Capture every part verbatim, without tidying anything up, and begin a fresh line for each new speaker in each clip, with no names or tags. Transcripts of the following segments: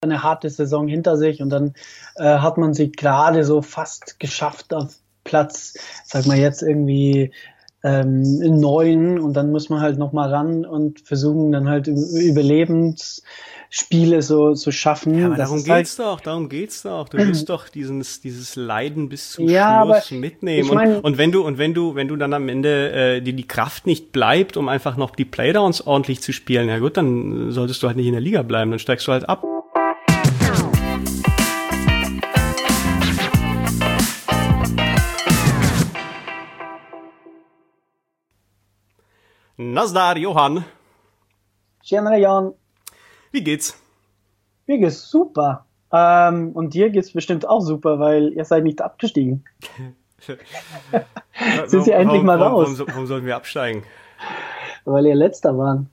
eine harte Saison hinter sich und dann äh, hat man sie gerade so fast geschafft auf Platz, sag mal jetzt irgendwie ähm, neun und dann muss man halt nochmal ran und versuchen dann halt Überlebensspiele so zu schaffen.
Ja, aber
das
darum geht's halt, doch, darum geht's doch. Du willst doch dieses dieses Leiden bis zum
ja,
Schluss mitnehmen.
Ich mein,
und, und wenn du und wenn du wenn du dann am Ende äh, dir die Kraft nicht bleibt, um einfach noch die Playdowns ordentlich zu spielen, ja gut, dann solltest du halt nicht in der Liga bleiben, dann steigst du halt ab. Nazdar, Johann.
Tjenare, Jan.
Wie geht's?
Mir geht's super. Ähm, und dir geht's bestimmt auch super, weil ihr seid nicht abgestiegen. Sind sie endlich mal raus?
Warum, warum, warum sollten wir absteigen?
Weil ihr Letzter waren.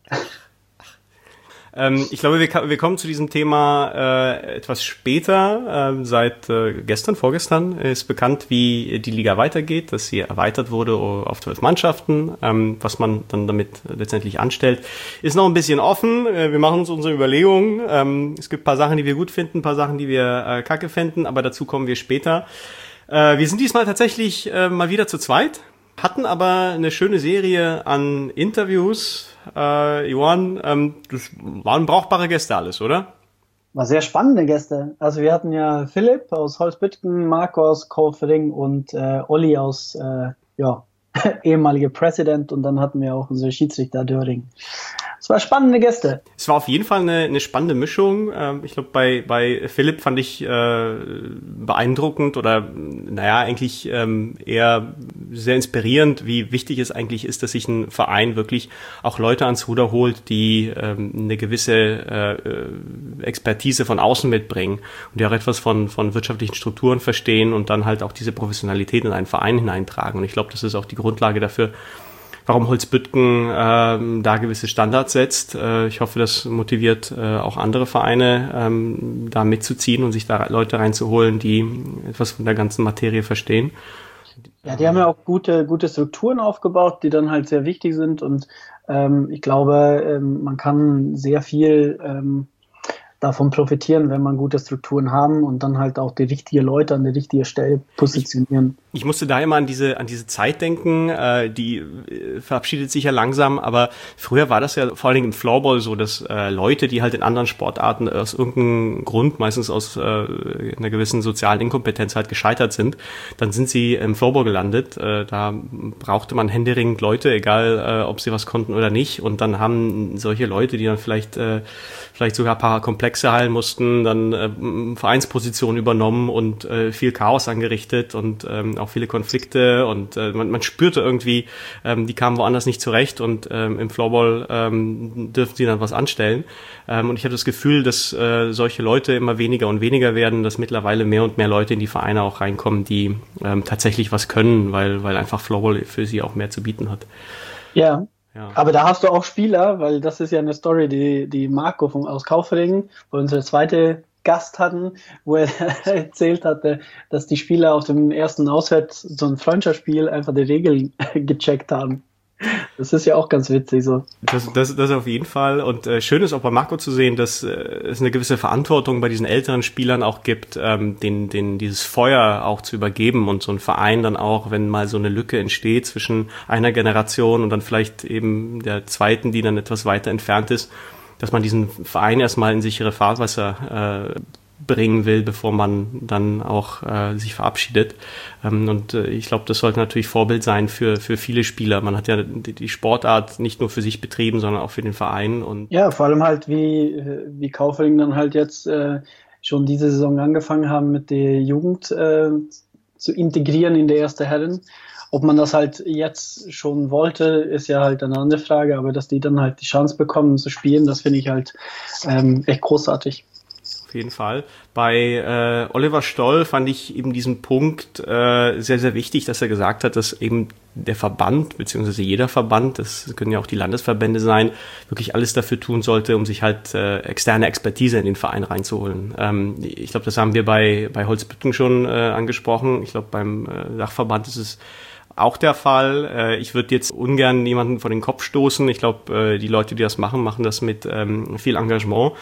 Ähm, ich glaube, wir, wir kommen zu diesem Thema äh, etwas später. Ähm, seit äh, gestern, vorgestern ist bekannt, wie die Liga weitergeht, dass sie erweitert wurde auf zwölf Mannschaften. Ähm, was man dann damit letztendlich anstellt, ist noch ein bisschen offen. Äh, wir machen uns unsere Überlegungen. Ähm, es gibt ein paar Sachen, die wir gut finden, ein paar Sachen, die wir äh, kacke finden, aber dazu kommen wir später. Äh, wir sind diesmal tatsächlich äh, mal wieder zu zweit, hatten aber eine schöne Serie an Interviews. Äh, Johann, ähm, das waren brauchbare Gäste alles, oder?
War sehr spannende Gäste. Also wir hatten ja Philipp aus Holzbütgen, Marco aus Kaufering und äh, Olli aus äh, ja, ehemalige President und dann hatten wir auch unsere Schiedsrichter Döring. Es war spannende Gäste.
Es war auf jeden Fall eine, eine spannende Mischung. Ich glaube, bei bei Philipp fand ich äh, beeindruckend oder naja, eigentlich ähm, eher sehr inspirierend, wie wichtig es eigentlich ist, dass sich ein Verein wirklich auch Leute ans Ruder holt, die ähm, eine gewisse äh, Expertise von außen mitbringen und die auch etwas von von wirtschaftlichen Strukturen verstehen und dann halt auch diese Professionalität in einen Verein hineintragen. Und ich glaube, das ist auch die Grundlage dafür, warum Holzbütgen äh, da gewisse Standards setzt. Äh, ich hoffe, das motiviert äh, auch andere Vereine, ähm, da mitzuziehen und sich da Leute reinzuholen, die etwas von der ganzen Materie verstehen.
Ja, die haben ja auch gute, gute Strukturen aufgebaut, die dann halt sehr wichtig sind und ähm, ich glaube, ähm, man kann sehr viel ähm, davon profitieren, wenn man gute Strukturen haben und dann halt auch die richtigen Leute an die richtige Stelle positionieren.
Ich, ich musste da immer an diese an diese Zeit denken, äh, die äh, verabschiedet sich ja langsam, aber früher war das ja vor allen Dingen im Floorball so, dass äh, Leute, die halt in anderen Sportarten aus irgendeinem Grund, meistens aus äh, einer gewissen sozialen Inkompetenz halt gescheitert sind, dann sind sie im Floorball gelandet. Äh, da brauchte man händeringend Leute, egal äh, ob sie was konnten oder nicht, und dann haben solche Leute, die dann vielleicht äh, vielleicht sogar ein paar Komplexe heilen mussten, dann äh, Vereinspositionen übernommen und äh, viel Chaos angerichtet und ähm, auch viele Konflikte und äh, man, man spürte irgendwie, ähm, die kamen woanders nicht zurecht und ähm, im Floorball ähm, dürfen sie dann was anstellen. Ähm, und ich habe das Gefühl, dass äh, solche Leute immer weniger und weniger werden, dass mittlerweile mehr und mehr Leute in die Vereine auch reinkommen, die ähm, tatsächlich was können, weil, weil einfach Floorball für sie auch mehr zu bieten hat.
Ja. Ja. Aber da hast du auch Spieler, weil das ist ja eine Story, die, die Marco von, aus Kaufering, wo wir unsere zweite Gast hatten, wo er erzählt hatte, dass die Spieler auf dem ersten Auswärts so ein Freundschaftsspiel einfach die Regeln gecheckt haben. Das ist ja auch ganz witzig so.
Das, das, das auf jeden Fall. Und äh, schön ist auch bei Marco zu sehen, dass äh, es eine gewisse Verantwortung bei diesen älteren Spielern auch gibt, ähm, den, den, dieses Feuer auch zu übergeben und so ein Verein dann auch, wenn mal so eine Lücke entsteht zwischen einer Generation und dann vielleicht eben der zweiten, die dann etwas weiter entfernt ist, dass man diesen Verein erstmal in sichere Fahrwasser äh, bringen will, bevor man dann auch äh, sich verabschiedet. Ähm, und äh, ich glaube, das sollte natürlich Vorbild sein für für viele Spieler. Man hat ja die, die Sportart nicht nur für sich betrieben, sondern auch für den Verein. Und
ja, vor allem halt wie wie Kaufering dann halt jetzt äh, schon diese Saison angefangen haben, mit der Jugend äh, zu integrieren in der erste Herren. Ob man das halt jetzt schon wollte, ist ja halt eine andere Frage, aber dass die dann halt die Chance bekommen zu spielen, das finde ich halt ähm, echt großartig.
Auf jeden Fall. Bei äh, Oliver Stoll fand ich eben diesen Punkt äh, sehr, sehr wichtig, dass er gesagt hat, dass eben der Verband, beziehungsweise jeder Verband, das können ja auch die Landesverbände sein, wirklich alles dafür tun sollte, um sich halt äh, externe Expertise in den Verein reinzuholen. Ähm, ich glaube, das haben wir bei bei Holzbütgen schon äh, angesprochen. Ich glaube, beim äh, Dachverband ist es auch der Fall. Ich würde jetzt ungern jemanden vor den Kopf stoßen. Ich glaube, die Leute, die das machen, machen das mit ähm, viel Engagement.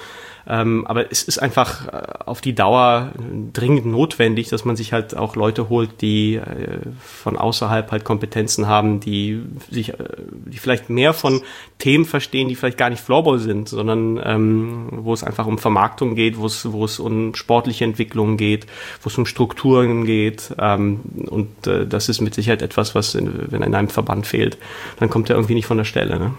Ähm, aber es ist einfach auf die Dauer dringend notwendig, dass man sich halt auch Leute holt, die äh, von außerhalb halt Kompetenzen haben, die sich, äh, die vielleicht mehr von Themen verstehen, die vielleicht gar nicht Floorball sind, sondern ähm, wo es einfach um Vermarktung geht, wo es, wo es um sportliche Entwicklung geht, wo es um Strukturen geht. Ähm, und äh, das ist mit Sicherheit etwas, was, in, wenn in einem Verband fehlt, dann kommt er irgendwie nicht von der Stelle. Ne?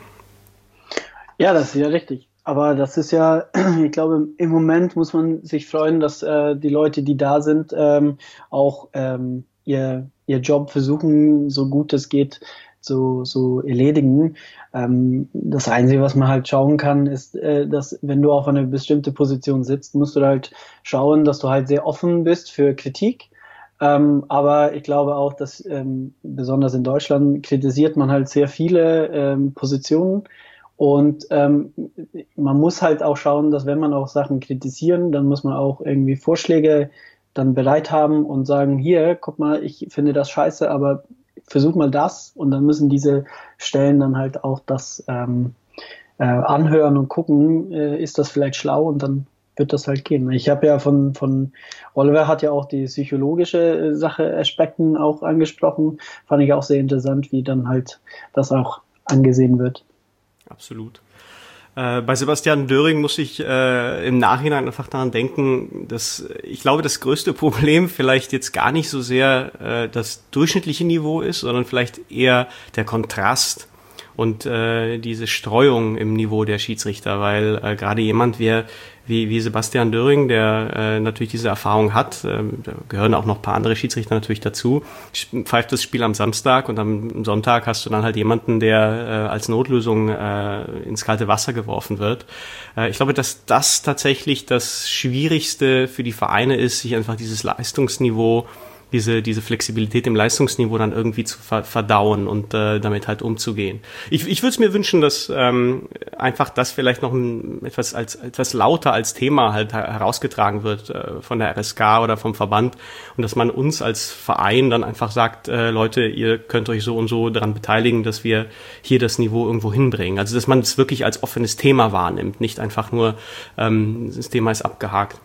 Ja, das ist ja richtig. Aber das ist ja, ich glaube, im Moment muss man sich freuen, dass äh, die Leute, die da sind, ähm, auch ähm, ihr, ihr Job versuchen, so gut es geht, zu so erledigen. Ähm, das Einzige, was man halt schauen kann, ist, äh, dass wenn du auf eine bestimmte Position sitzt, musst du halt schauen, dass du halt sehr offen bist für Kritik. Ähm, aber ich glaube auch, dass ähm, besonders in Deutschland kritisiert man halt sehr viele ähm, Positionen. Und ähm, man muss halt auch schauen, dass wenn man auch Sachen kritisieren, dann muss man auch irgendwie Vorschläge dann bereit haben und sagen, hier, guck mal, ich finde das scheiße, aber versuch mal das. Und dann müssen diese Stellen dann halt auch das ähm, äh, anhören und gucken, äh, ist das vielleicht schlau, und dann wird das halt gehen. Ich habe ja von, von Oliver hat ja auch die psychologische Sache, Aspekten auch angesprochen. Fand ich auch sehr interessant, wie dann halt das auch angesehen wird.
Absolut. Äh, bei Sebastian Döring muss ich äh, im Nachhinein einfach daran denken, dass ich glaube, das größte Problem vielleicht jetzt gar nicht so sehr äh, das durchschnittliche Niveau ist, sondern vielleicht eher der Kontrast und äh, diese Streuung im Niveau der Schiedsrichter, weil äh, gerade jemand wie, wie, wie Sebastian Döring, der äh, natürlich diese Erfahrung hat, äh, da gehören auch noch ein paar andere Schiedsrichter natürlich dazu, pfeift das Spiel am Samstag und am Sonntag hast du dann halt jemanden, der äh, als Notlösung äh, ins kalte Wasser geworfen wird. Äh, ich glaube, dass das tatsächlich das Schwierigste für die Vereine ist, sich einfach dieses Leistungsniveau diese diese Flexibilität im Leistungsniveau dann irgendwie zu ver- verdauen und äh, damit halt umzugehen. Ich, ich würde es mir wünschen, dass ähm, einfach das vielleicht noch ein, etwas als etwas lauter als Thema halt herausgetragen wird äh, von der R S K oder vom Verband, und dass man uns als Verein dann einfach sagt, äh, Leute, ihr könnt euch so und so daran beteiligen, dass wir hier das Niveau irgendwo hinbringen. Also dass man es wirklich als offenes Thema wahrnimmt, nicht einfach nur ähm, das Thema ist abgehakt.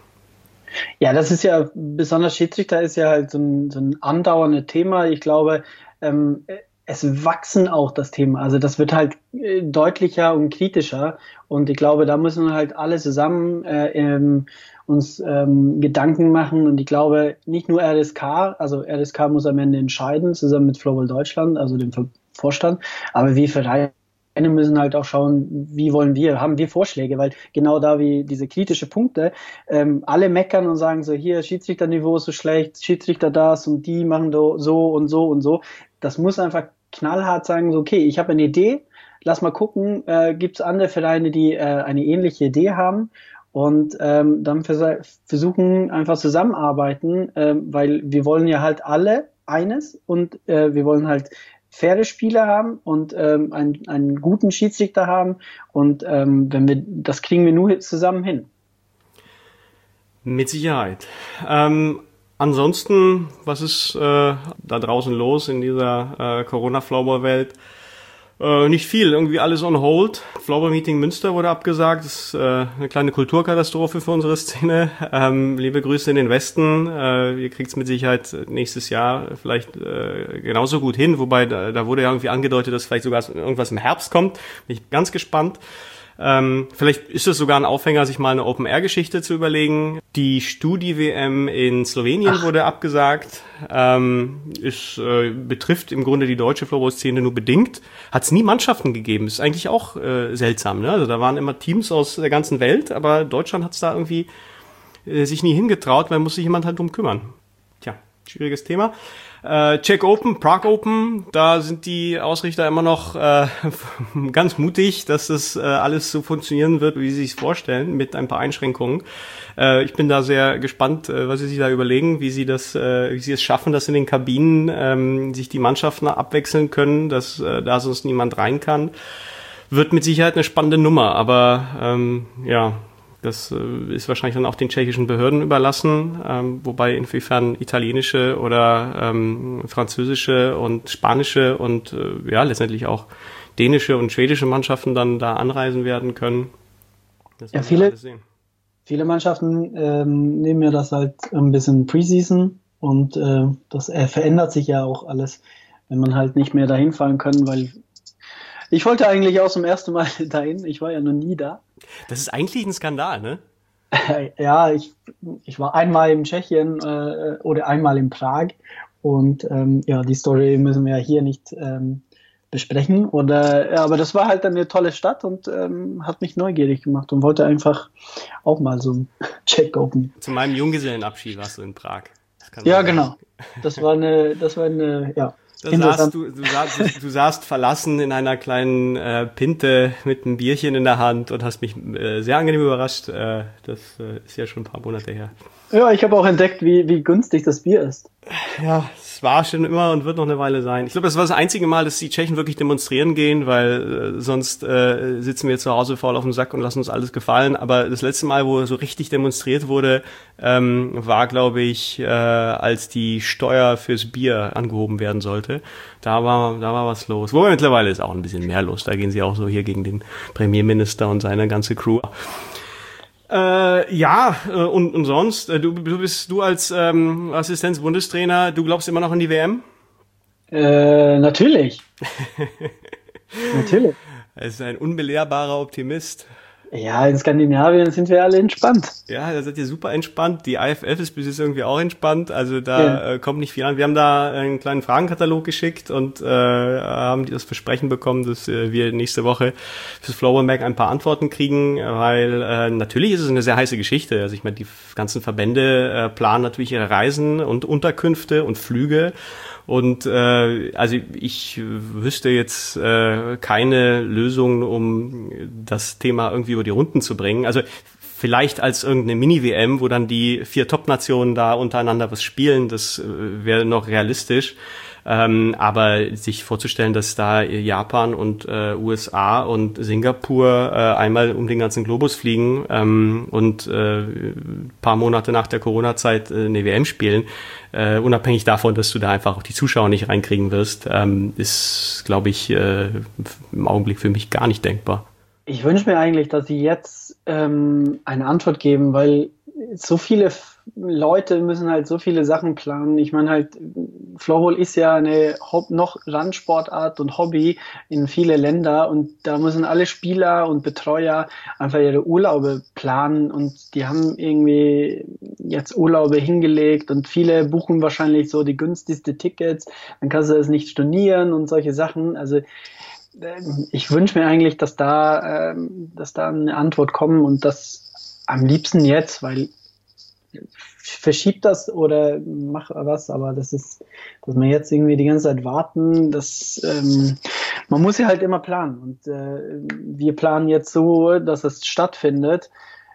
Ja, das ist ja, besonders Schiedsrichter ist ja halt so ein, so ein andauerndes Thema. Ich glaube, ähm, es wachsen auch das Thema. Also das wird halt äh, deutlicher und kritischer. Und ich glaube, da müssen wir halt alle zusammen äh, ähm, uns ähm, Gedanken machen. Und ich glaube, nicht nur R S K, also R S K muss am Ende entscheiden, zusammen mit Floorball Deutschland, also dem Vorstand, aber wir Vereine müssen halt auch schauen, wie wollen wir, haben wir Vorschläge, weil genau da wie diese kritische Punkte, ähm, alle meckern und sagen so, hier, Schiedsrichterniveau ist so schlecht, Schiedsrichter das und die machen so und so und so. Das muss einfach knallhart sagen, so, okay, ich habe eine Idee, lass mal gucken, äh, gibt es andere Vereine, die äh, eine ähnliche Idee haben, und ähm, dann vers- versuchen einfach zusammenarbeiten, ähm, weil wir wollen ja halt alle eines, und äh, wir wollen halt faire Spieler haben und ähm, einen, einen guten Schiedsrichter haben, und ähm, wenn wir das kriegen wir nur zusammen hin.
Mit Sicherheit. Ähm, ansonsten, was ist äh, da draußen los in dieser äh, Corona-Floorball-Welt? Äh, nicht viel, irgendwie alles on hold. Floorball-Meeting Münster wurde abgesagt. Das ist äh, eine kleine Kulturkatastrophe für unsere Szene. Ähm, liebe Grüße in den Westen. Äh, ihr kriegt es mit Sicherheit nächstes Jahr vielleicht äh, genauso gut hin. Wobei, da, da wurde ja irgendwie angedeutet, dass vielleicht sogar irgendwas im Herbst kommt. Bin ich ganz gespannt. Ähm, vielleicht ist es sogar ein Aufhänger, sich mal eine Open-Air-Geschichte zu überlegen. Die Studi-W M in Slowenien Ach. wurde abgesagt. Ähm, ist, äh, betrifft im Grunde die deutsche Floorball-Szene nur bedingt. Hat es nie Mannschaften gegeben. Ist eigentlich auch äh, seltsam. Ne? Also da waren immer Teams aus der ganzen Welt, aber Deutschland hat es da irgendwie äh, sich nie hingetraut, weil muss sich jemand halt drum kümmern. Tja, schwieriges Thema. Äh, Czech Open, Prague Open, da sind die Ausrichter immer noch äh, ganz mutig, dass das äh, alles so funktionieren wird, wie sie sich vorstellen, mit ein paar Einschränkungen. Äh, ich bin da sehr gespannt, äh, was sie sich da überlegen, wie sie das, äh, wie sie es schaffen, dass in den Kabinen ähm, sich die Mannschaften abwechseln können, dass äh, da sonst niemand rein kann. Wird mit Sicherheit eine spannende Nummer, aber ähm, ja, das äh, ist wahrscheinlich dann auch den tschechischen Behörden überlassen, ähm, wobei inwiefern italienische oder ähm, französische und spanische und äh, ja letztendlich auch dänische und schwedische Mannschaften dann da anreisen werden können.
Das ja, viele, sehen. viele Mannschaften ähm, nehmen ja das halt ein bisschen Preseason und äh, das äh, verändert sich ja auch alles, wenn man halt nicht mehr dahin fahren kann, weil ich wollte eigentlich auch zum ersten Mal dahin, ich war ja noch nie da.
Das ist eigentlich ein Skandal, ne?
Ja, ich, ich war einmal in Tschechien äh, oder einmal in Prag und ähm, ja, die Story müssen wir ja hier nicht ähm, besprechen. Oder, ja, aber das war halt eine tolle Stadt und ähm, hat mich neugierig gemacht und wollte einfach auch mal so einen Check open.
Zu meinem Junggesellenabschied warst du in Prag.
Ja, genau. Das war eine, das war eine, ja.
Da saßt du, du, saßt, du saßt verlassen in einer kleinen äh, Pinte mit einem Bierchen in der Hand und hast mich äh, sehr angenehm überrascht. Äh, das äh, ist ja schon ein paar Monate her.
Ja, ich habe auch entdeckt, wie, wie günstig das Bier ist.
Ja, es war schon immer und wird noch eine Weile sein. Ich glaube, das war das einzige Mal, dass die Tschechen wirklich demonstrieren gehen, weil äh, sonst äh, sitzen wir zu Hause faul auf dem Sack und lassen uns alles gefallen. Aber das letzte Mal, wo so richtig demonstriert wurde, ähm, war, glaube ich, äh, als die Steuer fürs Bier angehoben werden sollte. Da war, da war was los. Wobei mittlerweile ist auch ein bisschen mehr los. Da gehen sie auch so hier gegen den Premierminister und seine ganze Crew. Äh, ja, äh, und, und sonst, äh, du, du bist du als ähm, Assistenz-Bundestrainer, du glaubst immer noch an die W M?
Äh, natürlich. Natürlich.
Er ist ein unbelehrbarer Optimist.
Ja, in Skandinavien sind wir alle entspannt.
Ja, da seid ihr super entspannt. Die I F F ist bis jetzt irgendwie auch entspannt. Also da
ja.
äh, kommt nicht viel an. Wir haben da einen kleinen Fragenkatalog geschickt und äh, haben das Versprechen bekommen, dass äh, wir nächste Woche fürs Floorball Mag ein paar Antworten kriegen, weil äh, natürlich ist es eine sehr heiße Geschichte. Also ich meine, die ganzen Verbände äh, planen natürlich ihre Reisen und Unterkünfte und Flüge. Und äh, also ich wüsste jetzt äh, keine Lösung, um das Thema irgendwie über die Runden zu bringen. Also vielleicht als irgendeine Mini-W M, wo dann die vier Top-Nationen da untereinander was spielen, das äh, wäre noch realistisch. Ähm, aber sich vorzustellen, dass da Japan und äh, U S A und Singapur äh, einmal um den ganzen Globus fliegen ähm, und äh, paar Monate nach der Corona-Zeit äh, eine W M spielen, äh, unabhängig davon, dass du da einfach auch die Zuschauer nicht reinkriegen wirst, ähm, ist, glaube ich, äh, im Augenblick für mich gar nicht denkbar.
Ich wünsche mir eigentlich, dass sie jetzt ähm, eine Antwort geben, weil so viele Leute müssen halt so viele Sachen planen. Ich meine halt, Floorball ist ja eine Hob- noch Randsportart und Hobby in viele Länder und da müssen alle Spieler und Betreuer einfach ihre Urlaube planen und die haben irgendwie jetzt Urlaube hingelegt und viele buchen wahrscheinlich so die günstigste Tickets, dann kannst du es nicht stornieren und solche Sachen. Also ich wünsche mir eigentlich, dass da, dass da eine Antwort kommt und das am liebsten jetzt, weil verschiebt das oder mach was, aber das ist, dass wir jetzt irgendwie die ganze Zeit warten, das, ähm, man muss ja halt immer planen und äh, wir planen jetzt so, dass es stattfindet,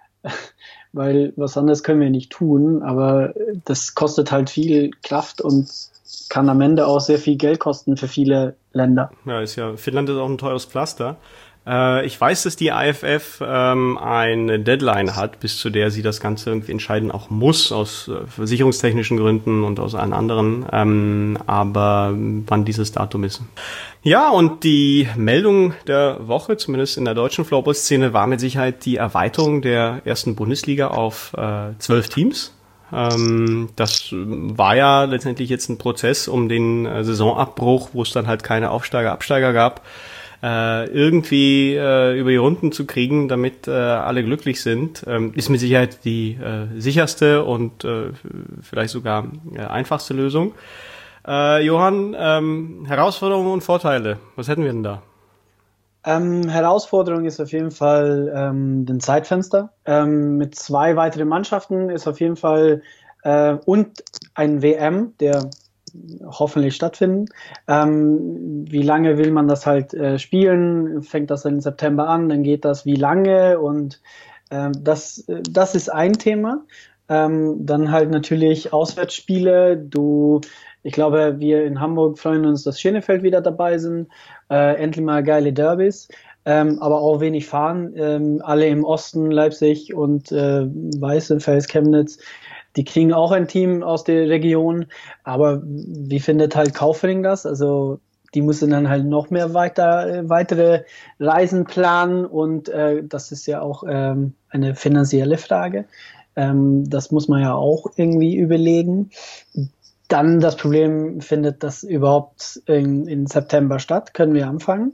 weil was anderes können wir nicht tun, aber das kostet halt viel Kraft und kann am Ende auch sehr viel Geld kosten für viele Länder.
Ja, ist ja, Finnland ist auch ein teures Pflaster. Äh, ich weiß, dass die I F F ähm, eine Deadline hat, bis zu der sie das Ganze irgendwie entscheiden auch muss, aus äh, versicherungstechnischen Gründen und aus allen anderen, ähm, aber wann dieses Datum ist. Ja, und die Meldung der Woche, zumindest in der deutschen Floorball-Szene, war mit Sicherheit die Erweiterung der ersten Bundesliga auf äh, zwölf Teams. Ähm, das war ja letztendlich jetzt ein Prozess um den äh, Saisonabbruch, wo es dann halt keine Aufsteiger, Absteiger gab, äh, irgendwie äh, über die Runden zu kriegen, damit äh, alle glücklich sind, ähm, ist mit Sicherheit die äh, sicherste und äh, vielleicht sogar äh, einfachste Lösung. Äh, Johann, ähm, Herausforderungen und Vorteile, was hätten wir denn da?
Ähm, Herausforderung ist auf jeden Fall ähm, den Zeitfenster. Ähm, mit zwei weiteren Mannschaften ist auf jeden Fall äh, und ein W M, der hoffentlich stattfinden. Ähm, wie lange will man das halt äh, spielen? Fängt das im September an? Dann geht das wie lange? Und ähm, das, das ist ein Thema. Ähm, dann halt natürlich Auswärtsspiele. Du, ich glaube, wir in Hamburg freuen uns, dass Schönefeld wieder dabei sind. Äh, endlich mal geile Derbys. Ähm, aber auch wenig fahren. Ähm, alle im Osten, Leipzig und äh, Weißenfels, Chemnitz, die kriegen auch ein Team aus der Region. Aber wie findet halt Kaufering das? Also die müssen dann halt noch mehr weiter, weitere Reisen planen und äh, das ist ja auch ähm, eine finanzielle Frage. Ähm, das muss man ja auch irgendwie überlegen. Dann das Problem, findet das überhaupt in, in September statt? Können wir anfangen?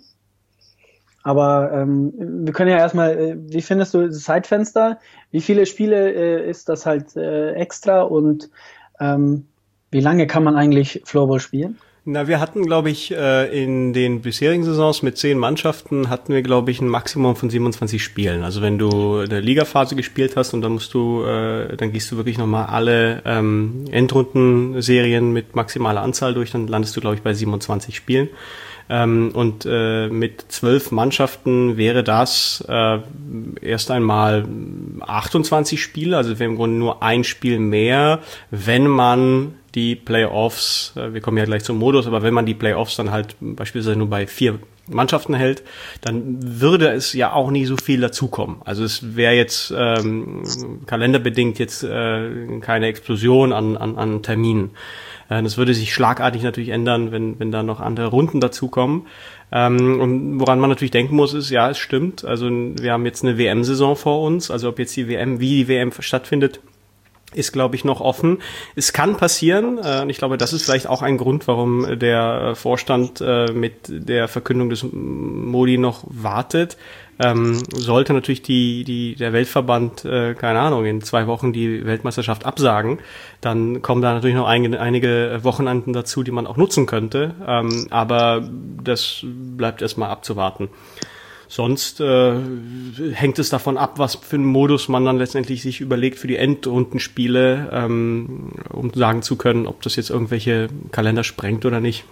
Aber ähm, wir können ja erstmal, äh, wie findest du das Zeitfenster? Wie viele Spiele äh, ist das halt äh, extra und ähm, wie lange kann man eigentlich Floorball spielen?
Na, wir hatten, glaube ich, in den bisherigen Saisons mit zehn Mannschaften hatten wir, glaube ich, ein Maximum von siebenundzwanzig Spielen. Also wenn du eine Ligaphase gespielt hast und dann musst du, äh, dann gehst du wirklich nochmal alle ähm, Endrundenserien mit maximaler Anzahl durch, dann landest du, glaube ich, bei siebenundzwanzig Spielen. Ähm, und äh, mit zwölf Mannschaften wäre das äh, erst einmal achtundzwanzig Spiele, also wäre im Grunde nur ein Spiel mehr, wenn man die Playoffs, äh, wir kommen ja gleich zum Modus, aber wenn man die Playoffs dann halt beispielsweise nur bei vier Mannschaften hält, dann würde es ja auch nie so viel dazukommen. Also es wäre jetzt ähm, kalenderbedingt jetzt äh, keine Explosion an, an, an Terminen. Das würde sich schlagartig natürlich ändern, wenn wenn da noch andere Runden dazukommen. Ähm, und woran man natürlich denken muss, ist, ja, es stimmt. Also wir haben jetzt eine W M-Saison vor uns. Also ob jetzt die W M, wie die W M stattfindet, ist, glaube ich, noch offen. Es kann passieren, äh, und ich glaube, das ist vielleicht auch ein Grund, warum der Vorstand äh, mit der Verkündung des Modi noch wartet. Ähm, sollte natürlich die, die, der Weltverband, äh, keine Ahnung, in zwei Wochen die Weltmeisterschaft absagen, dann kommen da natürlich noch ein, einige Wochenenden dazu, die man auch nutzen könnte. Ähm, aber das bleibt erstmal abzuwarten. Sonst äh, hängt es davon ab, was für einen Modus man dann letztendlich sich überlegt für die Endrundenspiele, ähm, um sagen zu können, ob das jetzt irgendwelche Kalender sprengt oder nicht.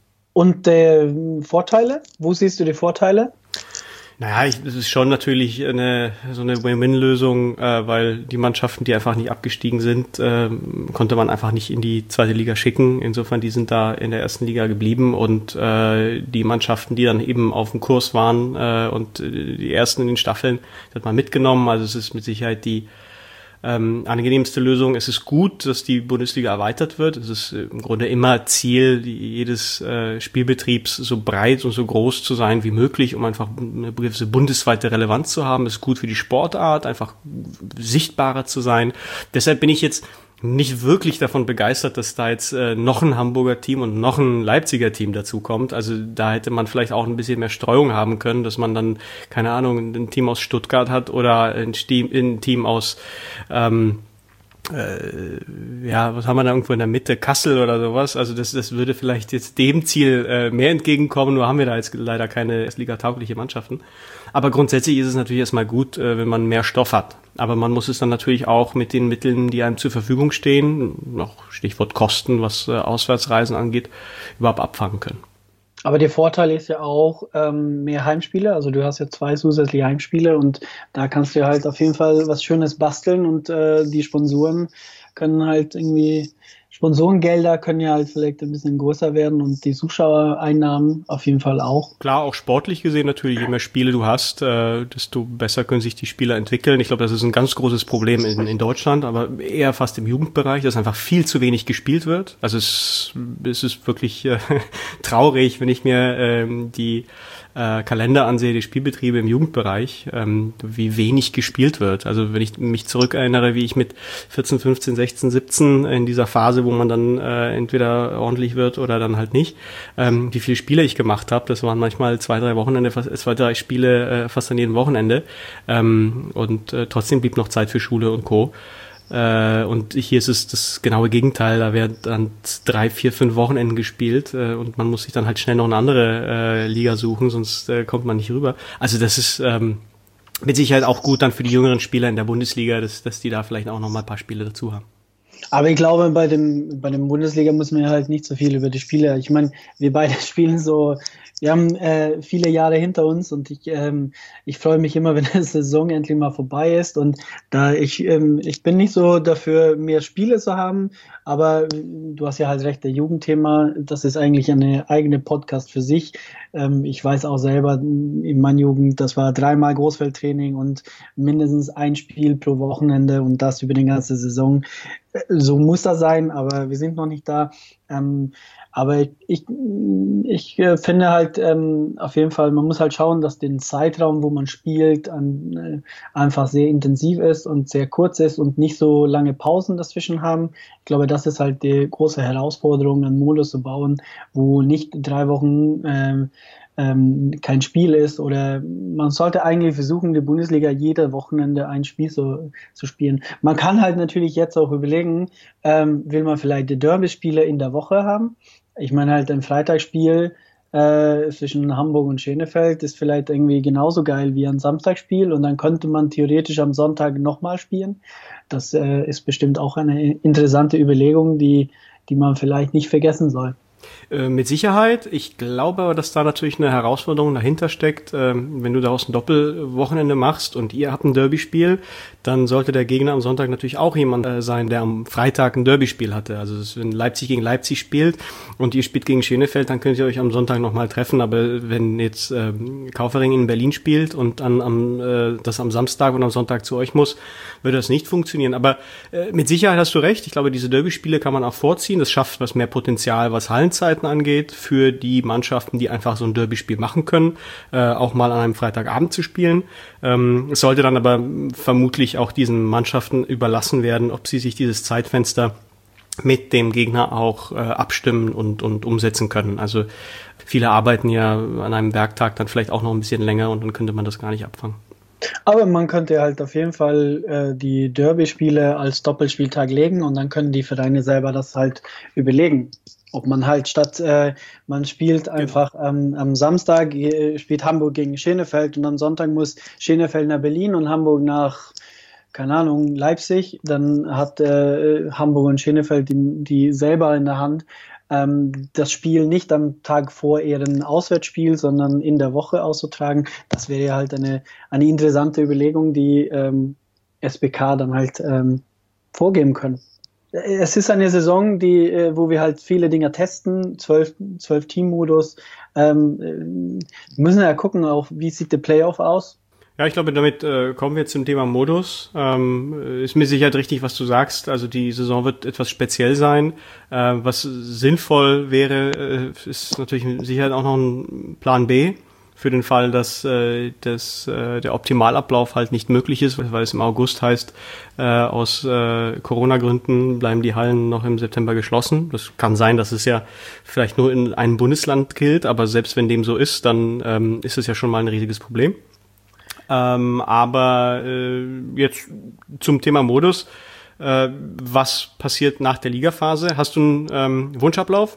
Und äh, Vorteile? Wo siehst du die Vorteile?
Naja, es ist schon natürlich eine so eine Win-Win-Lösung, äh, weil die Mannschaften, die einfach nicht abgestiegen sind, äh, konnte man einfach nicht in die zweite Liga schicken. Insofern, die sind da in der ersten Liga geblieben und äh, die Mannschaften, die dann eben auf dem Kurs waren äh, und die ersten in den Staffeln, die hat man mitgenommen. Also es ist mit Sicherheit die Ähm, angenehmste Lösung. Es ist gut, dass die Bundesliga erweitert wird. Es ist im Grunde immer Ziel jedes äh, Spielbetriebs, so breit und so groß zu sein wie möglich, um einfach eine gewisse bundesweite Relevanz zu haben. Es ist gut für die Sportart, einfach sichtbarer zu sein. Deshalb bin ich jetzt nicht wirklich davon begeistert, dass da jetzt äh, noch ein Hamburger Team und noch ein Leipziger Team dazu kommt. Also da hätte man vielleicht auch ein bisschen mehr Streuung haben können, dass man dann, keine Ahnung, ein Team aus Stuttgart hat oder ein, Team, ein Team aus ähm, äh, ja, was haben wir da irgendwo in der Mitte, Kassel oder sowas. Also das, das würde vielleicht jetzt dem Ziel äh, mehr entgegenkommen, nur haben wir da jetzt leider keine Erstliga-taugliche Mannschaften. Aber grundsätzlich ist es natürlich erstmal gut, äh, wenn man mehr Stoff hat. Aber man muss es dann natürlich auch mit den Mitteln, die einem zur Verfügung stehen, noch Stichwort Kosten, was äh, Auswärtsreisen angeht, überhaupt abfangen können.
Aber der Vorteil ist ja auch ähm, mehr Heimspiele. Also du hast ja zwei zusätzliche Heimspiele und da kannst du halt auf jeden Fall was Schönes basteln und äh, die Sponsoren können halt irgendwie, Sponsorengelder können ja halt vielleicht ein bisschen größer werden und die Zuschauereinnahmen auf jeden Fall auch.
Klar, auch sportlich gesehen natürlich, je mehr Spiele du hast, äh, desto besser können sich die Spieler entwickeln. Ich glaube, das ist ein ganz großes Problem in, in Deutschland, aber eher fast im Jugendbereich, dass einfach viel zu wenig gespielt wird. Also es, es ist wirklich äh, traurig, wenn ich mir ähm, die äh, Kalender ansehe, die Spielbetriebe im Jugendbereich, ähm, wie wenig gespielt wird. Also wenn ich mich zurückerinnere, wie ich mit vierzehn, fünfzehn, sechzehn, siebzehn in dieser Phase, wo man dann äh, entweder ordentlich wird oder dann halt nicht, ähm, wie viele Spiele ich gemacht habe. Das waren manchmal zwei, drei Wochenende, fast, zwei, drei Spiele äh, fast an jedem Wochenende. Ähm, und äh, trotzdem blieb noch Zeit für Schule und Co. Äh, und hier ist es das genaue Gegenteil. Da werden dann drei, vier, fünf Wochenenden gespielt äh, und man muss sich dann halt schnell noch eine andere äh, Liga suchen, sonst äh, kommt man nicht rüber. Also das ist ähm, mit Sicherheit auch gut dann für die jüngeren Spieler in der Bundesliga, dass, dass die da vielleicht auch noch mal ein paar Spiele dazu haben.
Aber ich glaube, bei dem, bei dem Bundesliga müssen wir halt nicht so viel über die Spiele. Ich meine, wir beide spielen so, wir haben äh, viele Jahre hinter uns und ich, ähm, ich freue mich immer, wenn die Saison endlich mal vorbei ist. Und da ich, ähm, ich bin nicht so dafür, mehr Spiele zu haben, aber du hast ja halt recht, der Jugendthema, das ist eigentlich eine eigene Podcast für sich. Ähm, ich weiß auch selber, in meiner Jugend, das war dreimal Großfeldtraining und mindestens ein Spiel pro Wochenende und das über die ganze Saison. So muss das sein, aber wir sind noch nicht da. Ähm, aber ich, ich äh, finde halt ähm, auf jeden Fall, man muss halt schauen, dass den Zeitraum, wo man spielt, an, äh, einfach sehr intensiv ist und sehr kurz ist und nicht so lange Pausen dazwischen haben. Ich glaube, das ist halt die große Herausforderung, einen Modus zu bauen, wo nicht drei Wochen ähm, ähm, kein Spiel ist, oder man sollte eigentlich versuchen, die Bundesliga jede Wochenende ein Spiel so, zu spielen. Man kann halt natürlich jetzt auch überlegen, ähm, will man vielleicht die Derby-Spiele in der Woche haben? Ich meine halt ein Freitagsspiel äh, zwischen Hamburg und Schenefeld ist vielleicht irgendwie genauso geil wie ein Samstagsspiel, und dann könnte man theoretisch am Sonntag nochmal spielen. Das äh, ist bestimmt auch eine interessante Überlegung, die, die man vielleicht nicht vergessen soll.
Äh, mit Sicherheit. Ich glaube aber, dass da natürlich eine Herausforderung dahinter steckt. Ähm, wenn du daraus ein Doppelwochenende machst und ihr habt ein Derbyspiel, dann sollte der Gegner am Sonntag natürlich auch jemand äh, sein, der am Freitag ein Derbyspiel hatte. Also wenn Leipzig gegen Leipzig spielt und ihr spielt gegen Schenefeld, dann könnt ihr euch am Sonntag nochmal treffen. Aber wenn jetzt äh, Kaufering in Berlin spielt und dann am, äh, das am Samstag und am Sonntag zu euch muss, würde das nicht funktionieren. Aber äh, mit Sicherheit hast du recht. Ich glaube, diese Derbyspiele kann man auch vorziehen. Das schafft was mehr Potenzial, was Hallenzeiten angeht, für die Mannschaften, die einfach so ein Derbyspiel machen können, äh, auch mal an einem Freitagabend zu spielen. Ähm, es sollte dann aber vermutlich auch diesen Mannschaften überlassen werden, ob sie sich dieses Zeitfenster mit dem Gegner auch äh, abstimmen und, und umsetzen können. Also viele arbeiten ja an einem Werktag dann vielleicht auch noch ein bisschen länger, und dann könnte man das gar nicht abfangen.
Aber man könnte halt auf jeden Fall äh, die Derby-Spiele als Doppelspieltag legen, und dann können die Vereine selber das halt überlegen. Ob man halt statt, äh, man spielt einfach ähm, am Samstag, äh, spielt Hamburg gegen Schenefeld, und am Sonntag muss Schenefeld nach Berlin und Hamburg nach, keine Ahnung, Leipzig. Dann hat äh, Hamburg und Schenefeld die, die selber in der Hand, ähm, das Spiel nicht am Tag vor ihrem Auswärtsspiel, sondern in der Woche auszutragen. Das wäre halt eine, eine interessante Überlegung, die ähm, S B K dann halt ähm, vorgeben können. Es ist eine Saison, die, wo wir halt viele Dinge testen, zwölf, zwölf Team-Modus. Ähm, müssen ja gucken, auch wie sieht der Playoff aus.
Ja, ich glaube, damit äh, kommen wir zum Thema Modus. Ähm, ist mir sicher richtig, was du sagst. Also die Saison wird etwas speziell sein. Äh, was sinnvoll wäre, äh, ist natürlich mit Sicherheit auch noch ein Plan B. Für den Fall, dass, äh, dass äh, der Optimalablauf halt nicht möglich ist, weil es im August heißt, äh, aus äh, Corona-Gründen bleiben die Hallen noch im September geschlossen. Das kann sein, dass es ja vielleicht nur in einem Bundesland gilt, aber selbst wenn dem so ist, dann ähm, ist es ja schon mal ein riesiges Problem. Ähm, aber äh, jetzt zum Thema Modus. Äh, was passiert nach der Ligaphase? Hast du einen ähm, Wunschablauf?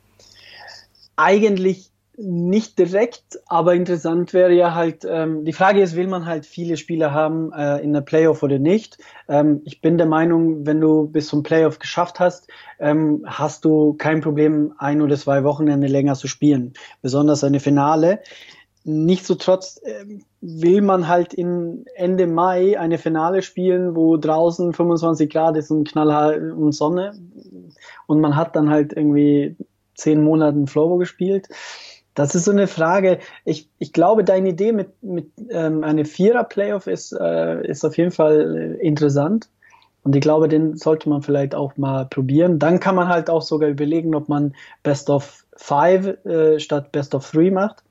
Eigentlich nicht direkt, aber interessant wäre ja halt, ähm, die Frage ist, will man halt viele Spieler haben äh, in der Playoff oder nicht? Ähm, ich bin der Meinung, wenn du bis zum Playoff geschafft hast, ähm, hast du kein Problem, ein oder zwei Wochenende länger zu spielen, besonders eine Finale. Nichtsdestotrotz äh, will man halt in Ende Mai eine Finale spielen, wo draußen fünfundzwanzig Grad ist und knallhart und Sonne, und man hat dann halt irgendwie zehn Monate Floorball gespielt. Das ist so eine Frage. Ich, ich glaube, deine Idee mit, mit ähm, einer Vierer-Playoff ist, äh, ist auf jeden Fall äh, interessant. Und ich glaube, den sollte man vielleicht auch mal probieren. Dann kann man halt auch sogar überlegen, ob man Best of Five äh, statt Best of Three macht.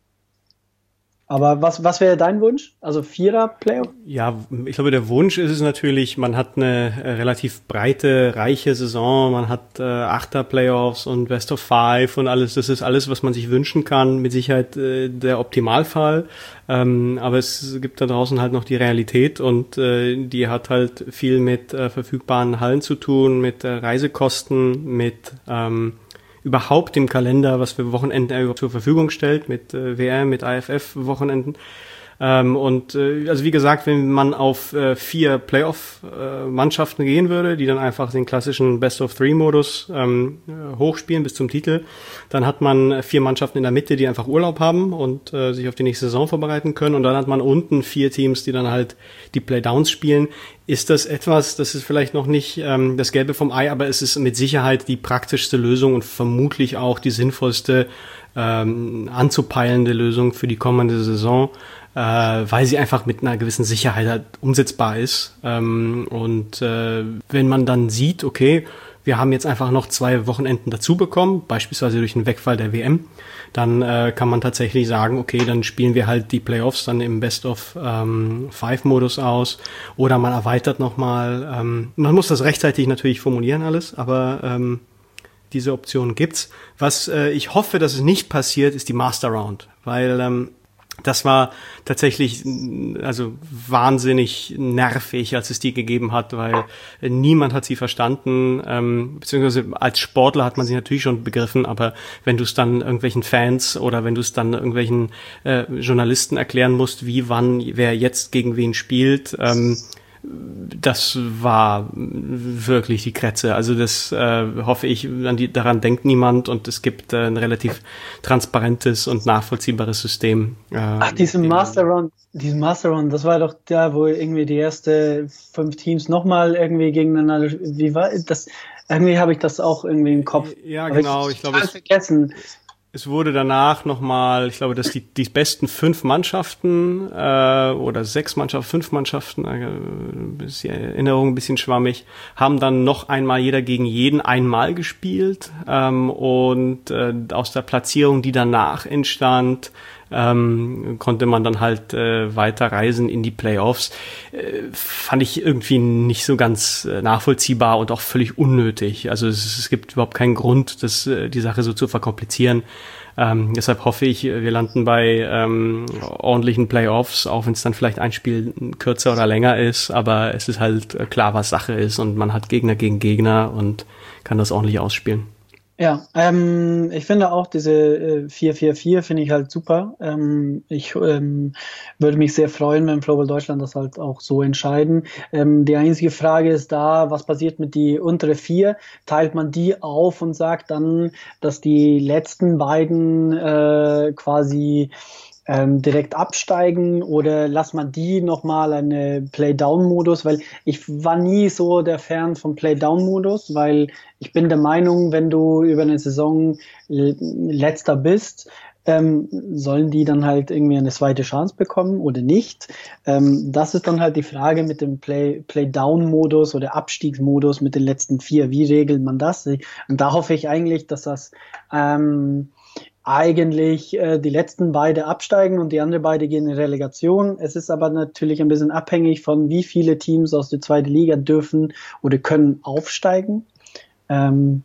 Aber was, was wäre dein Wunsch? Also Vierer-Playoff?
Ja, ich glaube, der Wunsch ist es natürlich, man hat eine äh, relativ breite, reiche Saison, man hat äh, Achter-Playoffs und Best of Five und alles, das ist alles, was man sich wünschen kann, mit Sicherheit äh, der Optimalfall. Ähm, aber es gibt da draußen halt noch die Realität, und äh, die hat halt viel mit äh, verfügbaren Hallen zu tun, mit äh, Reisekosten, mit ähm, überhaupt dem Kalender, was für Wochenenden zur Verfügung stellt, mit äh, W M, mit I F F-Wochenenden. Ähm, und äh, also wie gesagt, wenn man auf äh, vier Playoff-Mannschaften äh, gehen würde, die dann einfach den klassischen Best-of-Three-Modus ähm, hochspielen bis zum Titel, dann hat man vier Mannschaften in der Mitte, die einfach Urlaub haben und äh, sich auf die nächste Saison vorbereiten können. Und dann hat man unten vier Teams, die dann halt die Playdowns spielen. Ist das etwas, das ist vielleicht noch nicht ähm, das Gelbe vom Ei, aber es ist mit Sicherheit die praktischste Lösung und vermutlich auch die sinnvollste ähm, anzupeilende Lösung für die kommende Saison. äh, weil sie einfach mit einer gewissen Sicherheit halt umsetzbar ist. Ähm, und äh, wenn man dann sieht, okay, wir haben jetzt einfach noch zwei Wochenenden dazu bekommen, beispielsweise durch den Wegfall der W M, dann äh, kann man tatsächlich sagen, okay, dann spielen wir halt die Playoffs dann im Best-of-Five-Modus ähm, aus oder man erweitert nochmal. Ähm, man muss das rechtzeitig natürlich formulieren alles, aber ähm, diese Option gibt's. Was äh, ich hoffe, dass es nicht passiert, ist die Master Round, weil ähm, das war tatsächlich also wahnsinnig nervig, als es die gegeben hat, weil niemand hat sie verstanden, ähm, beziehungsweise als Sportler hat man sie natürlich schon begriffen, aber wenn du es dann irgendwelchen Fans oder wenn du es dann irgendwelchen äh, Journalisten erklären musst, wie, wann, wer jetzt gegen wen spielt, ähm, das war wirklich die Kretze. Also das äh, hoffe ich, an die, daran denkt niemand und es gibt äh, ein relativ transparentes und nachvollziehbares System. Äh,
Ach, diesen Master Round, diesen Master Round, das war doch da, wo irgendwie die ersten fünf Teams nochmal irgendwie gegeneinander, wie war das? Irgendwie habe ich das auch irgendwie im Kopf.
Ja, genau. Ich, ich glaube, es,
vergessen.
Es wurde danach nochmal, ich glaube, dass die, die besten fünf Mannschaften äh, oder sechs Mannschaften, fünf Mannschaften, äh, ist die Erinnerung ein bisschen schwammig, haben dann noch einmal jeder gegen jeden einmal gespielt ähm, und äh, aus der Platzierung, die danach entstand, ähm, konnte man dann halt äh, weiter reisen in die Playoffs. Äh, fand ich irgendwie nicht so ganz äh, nachvollziehbar und auch völlig unnötig. Also es, es gibt überhaupt keinen Grund, das, äh, die Sache so zu verkomplizieren. Ähm, deshalb hoffe ich, wir landen bei ähm, ordentlichen Playoffs, auch wenn es dann vielleicht ein Spiel kürzer oder länger ist, aber es ist halt äh, klar, was Sache ist und man hat Gegner gegen Gegner und kann das ordentlich ausspielen.
Ja, ähm, ich finde auch diese äh, vier vier vier finde ich halt super. Ähm, ich ähm, würde mich sehr freuen, wenn Floorball Deutschland das halt auch so entscheiden. Ähm, die einzige Frage ist da, was passiert mit die untere vier? Teilt man die auf und sagt dann, dass die letzten beiden äh, quasi Ähm, direkt absteigen oder lässt man die nochmal eine Play-Down-Modus, weil ich war nie so der Fan vom Play-Down-Modus, weil ich bin der Meinung, wenn du über eine Saison letzter bist, ähm, sollen die dann halt irgendwie eine zweite Chance bekommen oder nicht. Ähm, das ist dann halt die Frage mit dem Play, Play-Down-Modus oder Abstiegsmodus mit den letzten vier. Wie regelt man das? Und da hoffe ich eigentlich, dass das ähm, eigentlich äh, die letzten beide absteigen und die anderen beide gehen in Relegation. Es ist aber natürlich ein bisschen abhängig von, wie viele Teams aus der zweiten Liga dürfen oder können aufsteigen. Ähm,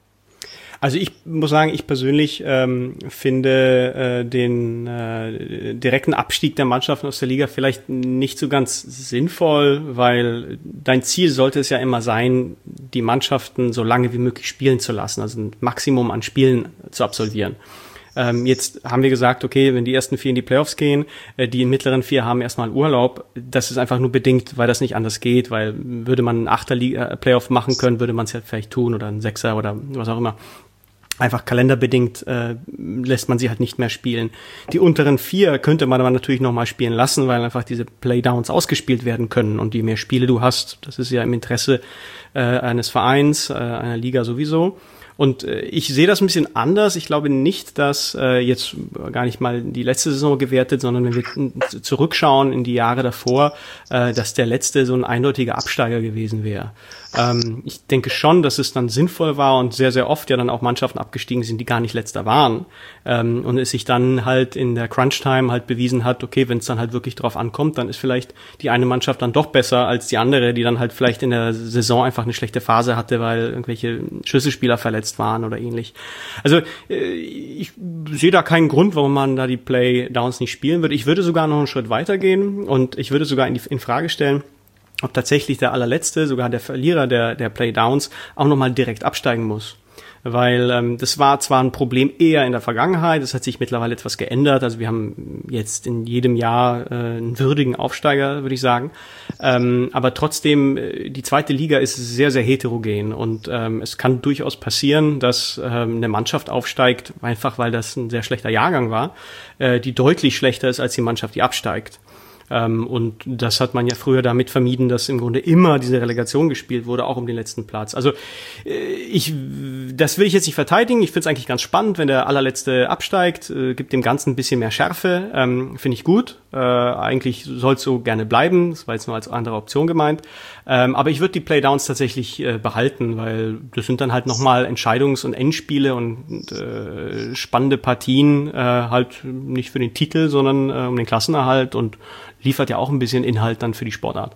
Also ich muss sagen, ich persönlich ähm, finde äh, den äh, direkten Abstieg der Mannschaften aus der Liga vielleicht nicht so ganz sinnvoll, weil dein Ziel sollte es ja immer sein, die Mannschaften so lange wie möglich spielen zu lassen, also ein Maximum an Spielen zu absolvieren. Ähm, jetzt haben wir gesagt, okay, wenn die ersten vier in die Playoffs gehen, äh, die mittleren vier haben erstmal Urlaub. Das ist einfach nur bedingt, weil das nicht anders geht, weil würde man einen Achter-Playoff machen können, würde man es ja vielleicht tun oder einen Sechser oder was auch immer. Einfach kalenderbedingt äh, lässt man sie halt nicht mehr spielen. Die unteren vier könnte man aber natürlich noch mal spielen lassen, weil einfach diese Playdowns ausgespielt werden können. Und je mehr Spiele du hast, das ist ja im Interesse äh, eines Vereins, äh, einer Liga sowieso. Und äh, ich sehe das ein bisschen anders. Ich glaube nicht, dass äh, jetzt gar nicht mal die letzte Saison gewertet, sondern wenn wir zurückschauen in die Jahre davor, äh, dass der letzte so ein eindeutiger Absteiger gewesen wäre. Ähm, ich denke schon, dass es dann sinnvoll war und sehr, sehr oft ja dann auch Mannschaften abgestiegen sind, die gar nicht letzter waren. Ähm, und es sich dann halt in der Crunch-Time halt bewiesen hat, okay, wenn es dann halt wirklich drauf ankommt, dann ist vielleicht die eine Mannschaft dann doch besser als die andere, die dann halt vielleicht in der Saison einfach eine schlechte Phase hatte, weil irgendwelche Schlüsselspieler verletzt waren oder ähnlich. Also äh, ich sehe da keinen Grund, warum man da die Playdowns nicht spielen würde. Ich würde sogar noch einen Schritt weitergehen und ich würde sogar in, die, in Frage stellen, ob tatsächlich der allerletzte, sogar der Verlierer der, der Playdowns auch nochmal direkt absteigen muss. Weil ähm, das war zwar ein Problem eher in der Vergangenheit, das hat sich mittlerweile etwas geändert, also wir haben jetzt in jedem Jahr äh, einen würdigen Aufsteiger, würde ich sagen, ähm, aber trotzdem, äh, die zweite Liga ist sehr, sehr heterogen und ähm, es kann durchaus passieren, dass ähm, eine Mannschaft aufsteigt, einfach weil das ein sehr schlechter Jahrgang war, äh, die deutlich schlechter ist als die Mannschaft, die absteigt. Ähm, und das hat man ja früher damit vermieden, dass im Grunde immer diese Relegation gespielt wurde, auch um den letzten Platz. Also äh, ich, das will ich jetzt nicht verteidigen. Ich finde es eigentlich ganz spannend, wenn der allerletzte absteigt, äh, gibt dem Ganzen ein bisschen mehr Schärfe. Ähm, finde ich gut. Äh, eigentlich soll es so gerne bleiben. Das war jetzt nur als andere Option gemeint. Ähm, aber ich würde die Playdowns tatsächlich äh, behalten, weil das sind dann halt nochmal Entscheidungs- und Endspiele und äh, spannende Partien, äh, halt nicht für den Titel, sondern äh, um den Klassenerhalt und liefert ja auch ein bisschen Inhalt dann für die Sportart.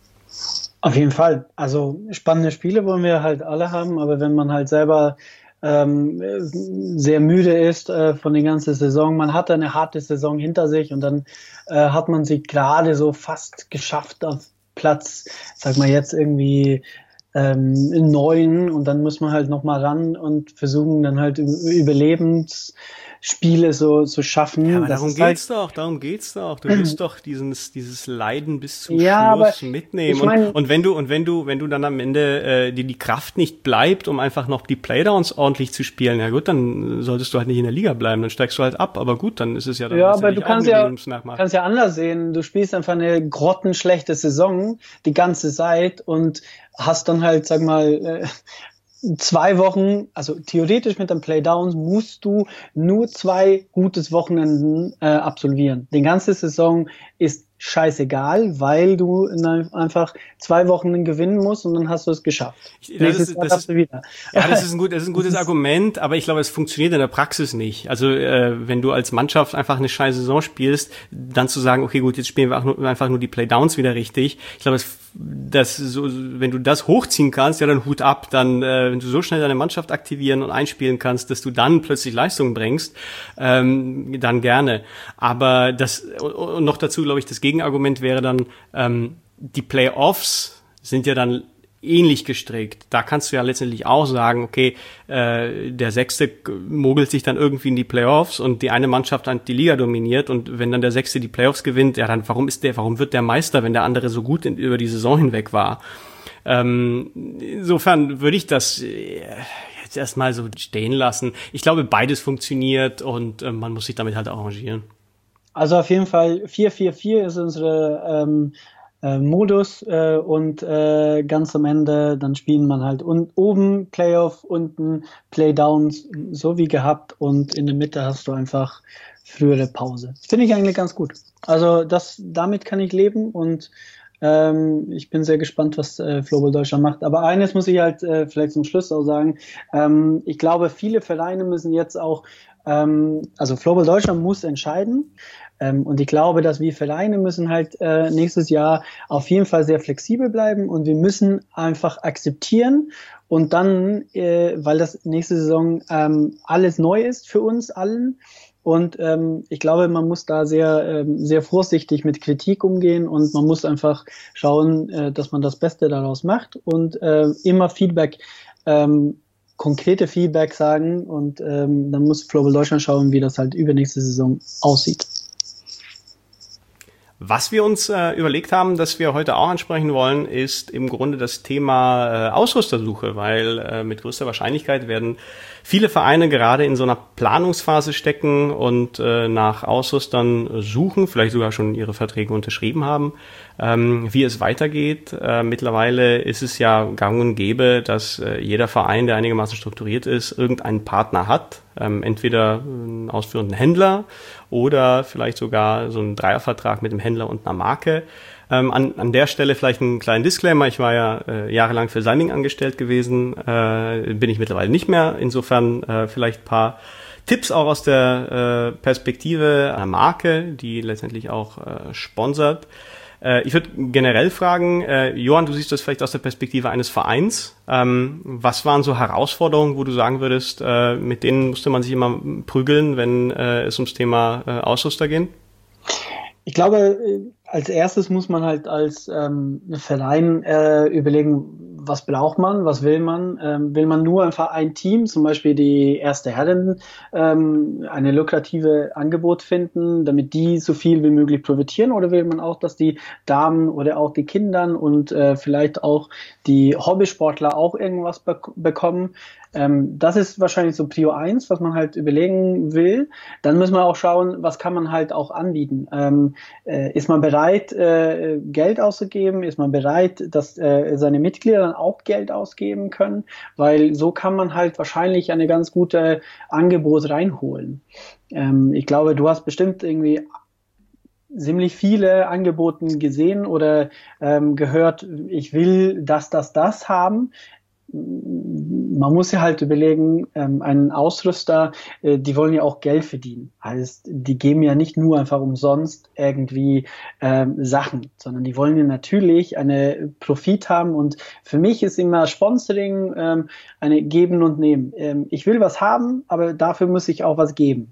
Auf jeden Fall. Also spannende Spiele wollen wir halt alle haben, aber wenn man halt selber ähm, sehr müde ist äh, von der ganzen Saison, man hat eine harte Saison hinter sich und dann äh, hat man sich gerade so fast geschafft auf Platz, sag mal jetzt irgendwie ähm, neun und dann muss man halt nochmal ran und versuchen dann halt Überlebens Spiele so so schaffen.
Ja, aber
das
darum geht's halt doch, darum geht's doch. Du musst doch dieses dieses Leiden bis zum
ja,
Schluss mitnehmen.
Ich mein,
und, und wenn du und wenn du wenn du dann am Ende äh, dir die Kraft nicht bleibt, um einfach noch die Playdowns ordentlich zu spielen, ja gut, dann solltest du halt nicht in der Liga bleiben, dann steigst du halt ab. Aber gut, dann ist es ja dann
ja, aber du kannst ja kannst ja
ja
anders sehen. Du spielst einfach eine grottenschlechte Saison die ganze Zeit und hast dann halt, sag mal, äh, zwei Wochen, also theoretisch mit den Playdowns musst du nur zwei gutes Wochenenden äh, absolvieren. Die ganze Saison ist scheißegal, weil du einfach zwei Wochen gewinnen musst und dann hast du es geschafft.
Ich, das ist, das ist, wieder. Ja, das ist ein gut, das ist ein gutes Argument, aber ich glaube, es funktioniert in der Praxis nicht. Also äh, wenn du als Mannschaft einfach eine scheiß Saison spielst, dann zu sagen, okay, gut, jetzt spielen wir auch nur, einfach nur die Playdowns wieder richtig. Ich glaube, es, das so, wenn du das hochziehen kannst, ja, dann Hut ab. Dann, äh, wenn du so schnell deine Mannschaft aktivieren und einspielen kannst, dass du dann plötzlich Leistungen bringst, ähm, dann gerne. Aber das und noch dazu, glaube ich, das Gegenargument wäre dann, ähm, die Playoffs sind ja dann ähnlich gestrickt. Da kannst du ja letztendlich auch sagen, okay, äh, der Sechste mogelt sich dann irgendwie in die Playoffs und die eine Mannschaft hat die Liga dominiert und wenn dann der Sechste die Playoffs gewinnt, ja dann warum ist der, warum wird der Meister, wenn der andere so gut in, über die Saison hinweg war? Ähm, insofern würde ich das äh, jetzt erstmal so stehen lassen. Ich glaube, beides funktioniert und äh, man muss sich damit halt arrangieren.
Also auf jeden Fall vier vier vier ist unsere ähm, äh, Modus äh, und äh, ganz am Ende dann spielen man halt un- oben Playoff, unten Playdowns, so wie gehabt und in der Mitte hast du einfach frühere Pause. Finde ich eigentlich ganz gut. Also das damit kann ich leben und ähm, ich bin sehr gespannt, was äh, Floorball Deutschland macht. Aber eines muss ich halt äh, vielleicht zum Schluss auch sagen. Ähm, ich glaube, viele Vereine müssen jetzt auch ähm, also Floorball Deutschland muss entscheiden. Ähm, und ich glaube, dass wir Vereine müssen halt äh, nächstes Jahr auf jeden Fall sehr flexibel bleiben und wir müssen einfach akzeptieren und dann, äh, weil das nächste Saison ähm, alles neu ist für uns allen und ähm, ich glaube, man muss da sehr ähm, sehr vorsichtig mit Kritik umgehen und man muss einfach schauen, äh, dass man das Beste daraus macht und äh, immer Feedback ähm, konkrete Feedback sagen und ähm, dann muss Floorball Deutschland schauen, wie das halt übernächste Saison aussieht.
Was wir uns äh, überlegt haben, dass wir heute auch ansprechen wollen, ist im Grunde das Thema äh, Ausrüstersuche, weil äh, mit größter Wahrscheinlichkeit werden viele Vereine gerade in so einer Planungsphase stecken und äh, nach Ausrüstern suchen, vielleicht sogar schon ihre Verträge unterschrieben haben, ähm, wie es weitergeht. Äh, mittlerweile ist es ja gang und gäbe, dass äh, jeder Verein, der einigermaßen strukturiert ist, irgendeinen Partner hat, ähm, entweder einen ausführenden Händler oder vielleicht sogar so einen Dreiervertrag mit dem Händler und einer Marke. Ähm, an, an der Stelle vielleicht einen kleinen Disclaimer. Ich war ja äh, jahrelang für Sanding angestellt gewesen, äh, bin ich mittlerweile nicht mehr. Insofern äh, vielleicht ein paar Tipps auch aus der äh, Perspektive einer Marke, die letztendlich auch äh, sponsert. Äh, ich würde generell fragen, äh, Johann, du siehst das vielleicht aus der Perspektive eines Vereins. Ähm, was waren so Herausforderungen, wo du sagen würdest, äh, mit denen musste man sich immer prügeln, wenn äh, es ums Thema äh, Ausrüster geht?
Ich glaube, als erstes muss man halt als ähm, Verein äh, überlegen, was braucht man, was will man? Ähm, will man nur einfach ein Team, zum Beispiel die erste Herren, ähm, eine lukrative Angebot finden, damit die so viel wie möglich profitieren? Oder will man auch, dass die Damen oder auch die Kindern und äh, vielleicht auch die Hobbysportler auch irgendwas be- bekommen? Ähm, das ist wahrscheinlich so Prio eins, was man halt überlegen will. Dann muss man auch schauen, was kann man halt auch anbieten. Ähm, äh, ist man bereit, bereit, äh, Geld auszugeben? Ist man bereit, dass äh, seine Mitglieder dann auch Geld ausgeben können? Weil so kann man halt wahrscheinlich eine ganz gute Angebot reinholen. Ähm, ich glaube, du hast bestimmt irgendwie ziemlich viele Angebote gesehen oder ähm, gehört, ich will das, das, das haben. Man muss ja halt überlegen, ähm, ein Ausrüster, äh, die wollen ja auch Geld verdienen. Heißt, die geben ja nicht nur einfach umsonst irgendwie ähm, Sachen, sondern die wollen ja natürlich eine Profit haben. Und für mich ist immer Sponsoring ähm, eine Geben und Nehmen. Ähm, ich will was haben, aber dafür muss ich auch was geben.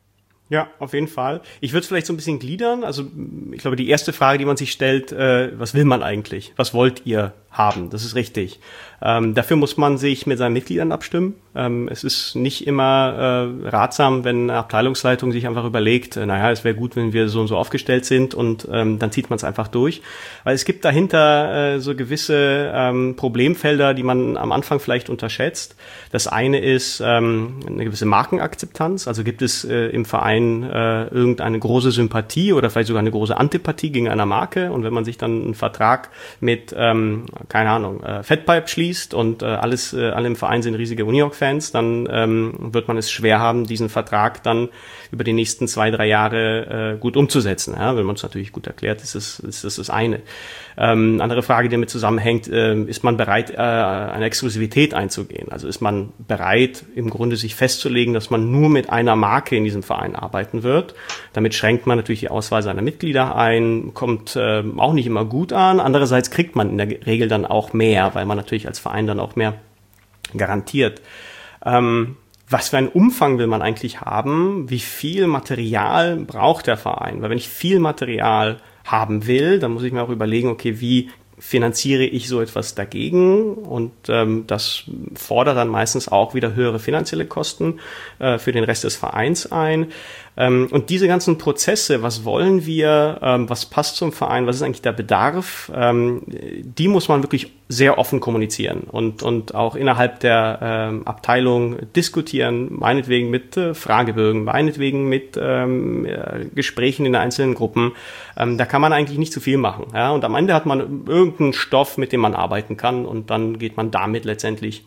Ja, auf jeden Fall. Ich würde es vielleicht so ein bisschen gliedern. Also ich glaube, die erste Frage, die man sich stellt, äh, was will man eigentlich? Was wollt ihr haben? Das ist richtig. Ähm, dafür muss man sich mit seinen Mitgliedern abstimmen. Ähm, es ist nicht immer äh, ratsam, wenn eine Abteilungsleitung sich einfach überlegt, äh, naja, es wäre gut, wenn wir so und so aufgestellt sind und ähm, dann zieht man es einfach durch. Weil es gibt dahinter äh, so gewisse ähm, Problemfelder, die man am Anfang vielleicht unterschätzt. Das eine ist ähm, eine gewisse Markenakzeptanz. Also gibt es äh, im Verein äh, irgendeine große Sympathie oder vielleicht sogar eine große Antipathie gegen eine Marke. Und wenn man sich dann einen Vertrag mit, ähm, keine Ahnung, äh, Fatpipe schließt und äh, alles, äh, alle im Verein sind riesige Unihoc-Fans, dann ähm, wird man es schwer haben, diesen Vertrag dann über die nächsten zwei, drei Jahre äh, gut umzusetzen. Ja? Wenn man es natürlich gut erklärt, ist das, ist das das eine. Ähm, andere Frage, die damit zusammenhängt, äh, ist man bereit, äh, eine Exklusivität einzugehen? Also ist man bereit, im Grunde sich festzulegen, dass man nur mit einer Marke in diesem Verein arbeiten wird? Damit schränkt man natürlich die Auswahl seiner Mitglieder ein, kommt äh, auch nicht immer gut an. Andererseits kriegt man in der Regel dann auch mehr, weil man natürlich als Verein dann auch mehr garantiert. Ähm, was für einen Umfang will man eigentlich haben? Wie viel Material braucht der Verein? Weil wenn ich viel Material haben will, dann muss ich mir auch überlegen, okay, wie finanziere ich so etwas dagegen? Und ähm, das fordert dann meistens auch wieder höhere finanzielle Kosten äh, für den Rest des Vereins ein. Ähm, und diese ganzen Prozesse, was wollen wir, ähm, was passt zum Verein, was ist eigentlich der Bedarf, ähm, die muss man wirklich sehr offen kommunizieren und und auch innerhalb der ähm, Abteilung diskutieren, meinetwegen mit äh, Fragebögen, meinetwegen mit ähm, äh, Gesprächen in einzelnen Gruppen. Ähm, da kann man eigentlich nicht zu viel machen. Ja? Und am Ende hat man irgendeinen Stoff, mit dem man arbeiten kann und dann geht man damit letztendlich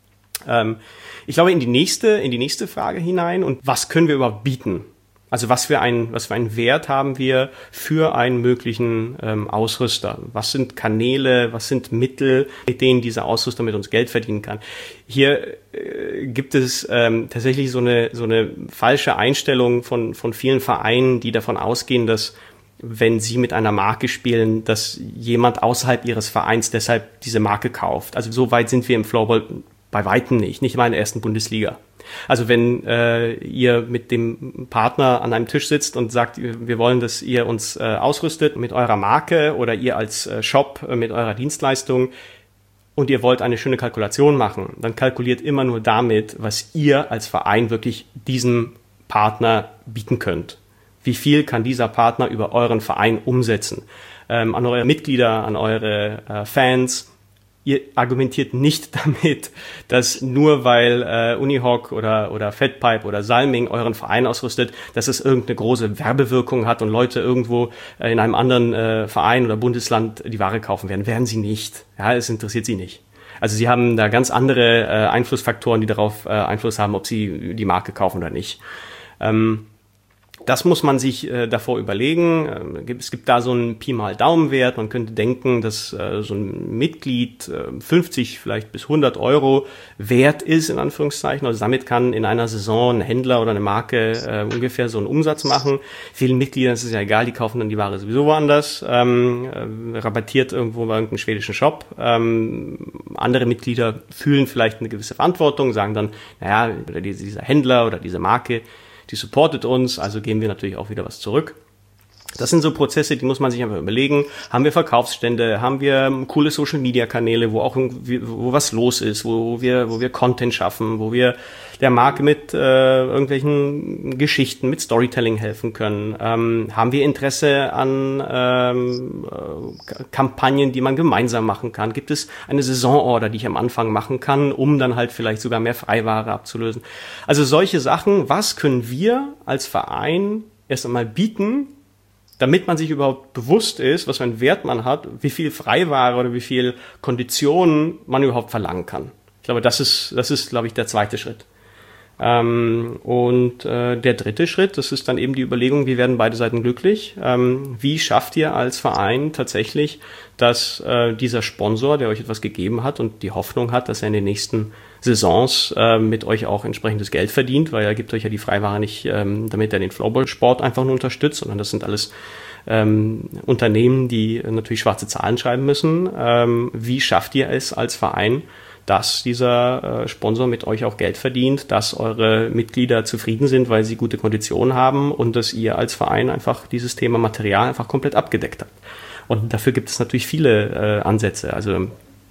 ähm, ich glaube, in die nächste, in die nächste Frage hinein. Und was können wir überhaupt bieten? Also was für ein, was für einen Wert haben wir für einen möglichen ähm, Ausrüster? Was sind Kanäle, was sind Mittel, mit denen dieser Ausrüster mit uns Geld verdienen kann? Hier äh, gibt es ähm, tatsächlich so eine so eine falsche Einstellung von von vielen Vereinen, die davon ausgehen, dass wenn sie mit einer Marke spielen, dass jemand außerhalb ihres Vereins deshalb diese Marke kauft. Also so weit sind wir im Floorball bei Weitem nicht, nicht mal in der ersten Bundesliga. Also wenn äh, ihr mit dem Partner an einem Tisch sitzt und sagt, wir wollen, dass ihr uns äh, ausrüstet mit eurer Marke oder ihr als äh, Shop äh, mit eurer Dienstleistung und ihr wollt eine schöne Kalkulation machen, dann kalkuliert immer nur damit, was ihr als Verein wirklich diesem Partner bieten könnt. Wie viel kann dieser Partner über euren Verein umsetzen? Ähm, an eure Mitglieder, an eure äh, Fans. Ihr argumentiert nicht damit, dass nur weil äh, Unihoc oder oder Fatpipe oder Salming euren Verein ausrüstet, dass es irgendeine große Werbewirkung hat und Leute irgendwo äh, in einem anderen äh, Verein oder Bundesland die Ware kaufen werden. Werden sie nicht. Ja, es interessiert sie nicht. Also sie haben da ganz andere äh, Einflussfaktoren, die darauf äh, Einfluss haben, ob sie die Marke kaufen oder nicht. Ähm, Das muss man sich äh, davor überlegen. Ähm, es gibt da so einen Pi mal Daumenwert. Man könnte denken, dass äh, so ein Mitglied äh, fünfzig vielleicht bis hundert Euro wert ist, in Anführungszeichen. Also damit kann in einer Saison ein Händler oder eine Marke äh, ungefähr so einen Umsatz machen. Vielen Mitgliedern ist es ja egal, die kaufen dann die Ware sowieso woanders, ähm, äh, rabattiert irgendwo bei irgendeinem schwedischen Shop. Ähm, andere Mitglieder fühlen vielleicht eine gewisse Verantwortung, sagen dann, naja, dieser Händler oder diese Marke, die supportet uns, also geben wir natürlich auch wieder was zurück. Das sind so Prozesse, die muss man sich einfach überlegen. Haben wir Verkaufsstände, haben wir coole Social-Media-Kanäle, wo auch wo was los ist, wo wir wo wir Content schaffen, wo wir der Marke mit äh, irgendwelchen Geschichten, mit Storytelling helfen können. Ähm, haben wir Interesse an ähm, äh, Kampagnen, die man gemeinsam machen kann? Gibt es eine Saisonorder, die ich am Anfang machen kann, um dann halt vielleicht sogar mehr Freiware abzulösen? Also solche Sachen, was können wir als Verein erst einmal bieten, damit man sich überhaupt bewusst ist, was für einen Wert man hat, wie viel Freiware oder wie viel Konditionen man überhaupt verlangen kann. Ich glaube, das ist, das ist, glaube ich, der zweite Schritt. Ähm, und äh, der dritte Schritt, das ist dann eben die Überlegung, wie werden beide Seiten glücklich? Ähm, wie schafft ihr als Verein tatsächlich, dass äh, dieser Sponsor, der euch etwas gegeben hat und die Hoffnung hat, dass er in den nächsten Saisons äh, mit euch auch entsprechendes Geld verdient, weil er gibt euch ja die Freiware nicht, ähm, damit er den Floorball-Sport einfach nur unterstützt, sondern das sind alles ähm, Unternehmen, die natürlich schwarze Zahlen schreiben müssen. Ähm, wie schafft ihr es als Verein, dass dieser äh, Sponsor mit euch auch Geld verdient, dass eure Mitglieder zufrieden sind, weil sie gute Konditionen haben und dass ihr als Verein einfach dieses Thema Material einfach komplett abgedeckt habt. Und dafür gibt es natürlich viele äh, Ansätze. Also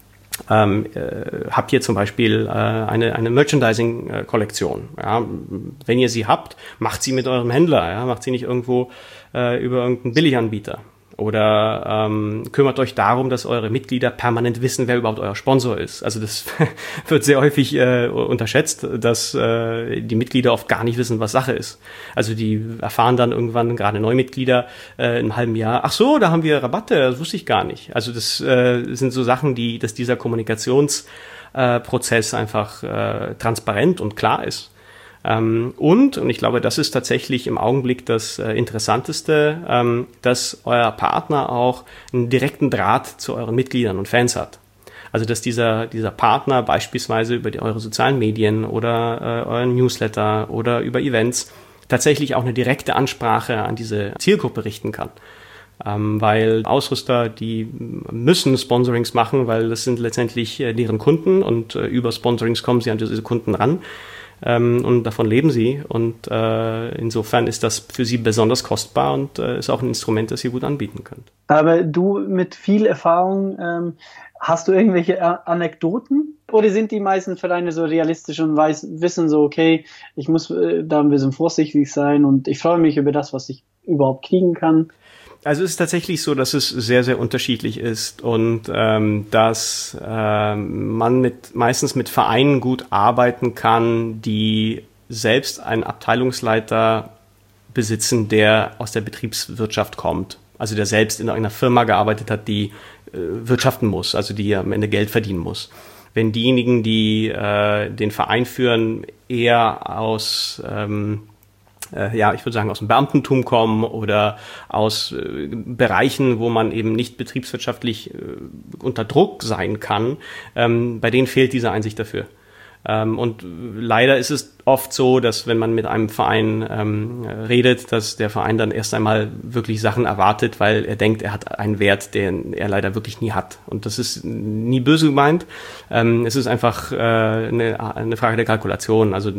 ähm, äh, habt ihr zum Beispiel äh, eine, eine Merchandising-Kollektion. Ja? Wenn ihr sie habt, macht sie mit eurem Händler, ja? Macht sie nicht irgendwo äh, über irgendeinen Billiganbieter. Oder ähm, kümmert euch darum, dass eure Mitglieder permanent wissen, wer überhaupt euer Sponsor ist. Also das wird sehr häufig äh, unterschätzt, dass äh, die Mitglieder oft gar nicht wissen, was Sache ist. Also die erfahren dann irgendwann, gerade Neumitglieder, äh, im halben Jahr, ach so, da haben wir Rabatte, das wusste ich gar nicht. Also das äh, sind so Sachen, die, dass dieser Kommunikationsprozess äh, einfach äh, transparent und klar ist. Ähm, und, und ich glaube, das ist tatsächlich im Augenblick das äh, Interessanteste, ähm, dass euer Partner auch einen direkten Draht zu euren Mitgliedern und Fans hat. Also dass dieser dieser Partner beispielsweise über die, eure sozialen Medien oder äh, euren Newsletter oder über Events tatsächlich auch eine direkte Ansprache an diese Zielgruppe richten kann. Ähm, weil Ausrüster, die müssen Sponsorings machen, weil das sind letztendlich äh, deren Kunden und äh, über Sponsorings kommen sie an diese Kunden ran. Ähm, und davon leben sie und äh, insofern ist das für sie besonders kostbar und äh, ist auch ein Instrument, das ihr gut anbieten könnt.
Aber du mit viel Erfahrung, ähm, hast du irgendwelche A- Anekdoten oder sind die meisten Vereine so realistisch und weiß, wissen so, okay, ich muss äh, da ein bisschen vorsichtig sein und ich freue mich über das, was ich überhaupt kriegen kann?
Also es ist tatsächlich so, dass es sehr, sehr unterschiedlich ist und ähm, dass ähm, man mit meistens mit Vereinen gut arbeiten kann, die selbst einen Abteilungsleiter besitzen, der aus der Betriebswirtschaft kommt. Also der selbst in einer Firma gearbeitet hat, die äh, wirtschaften muss, also die am Ende Geld verdienen muss. Wenn diejenigen, die äh, den Verein führen, eher aus ähm, ja, ich würde sagen, aus dem Beamtentum kommen oder aus äh, Bereichen, wo man eben nicht betriebswirtschaftlich äh, unter Druck sein kann, ähm, bei denen fehlt diese Einsicht dafür. Ähm, und leider ist es oft so, dass wenn man mit einem Verein ähm, redet, dass der Verein dann erst einmal wirklich Sachen erwartet, weil er denkt, er hat einen Wert, den er leider wirklich nie hat. Und das ist nie böse gemeint. Ähm, es ist einfach äh, eine, eine Frage der Kalkulation. Also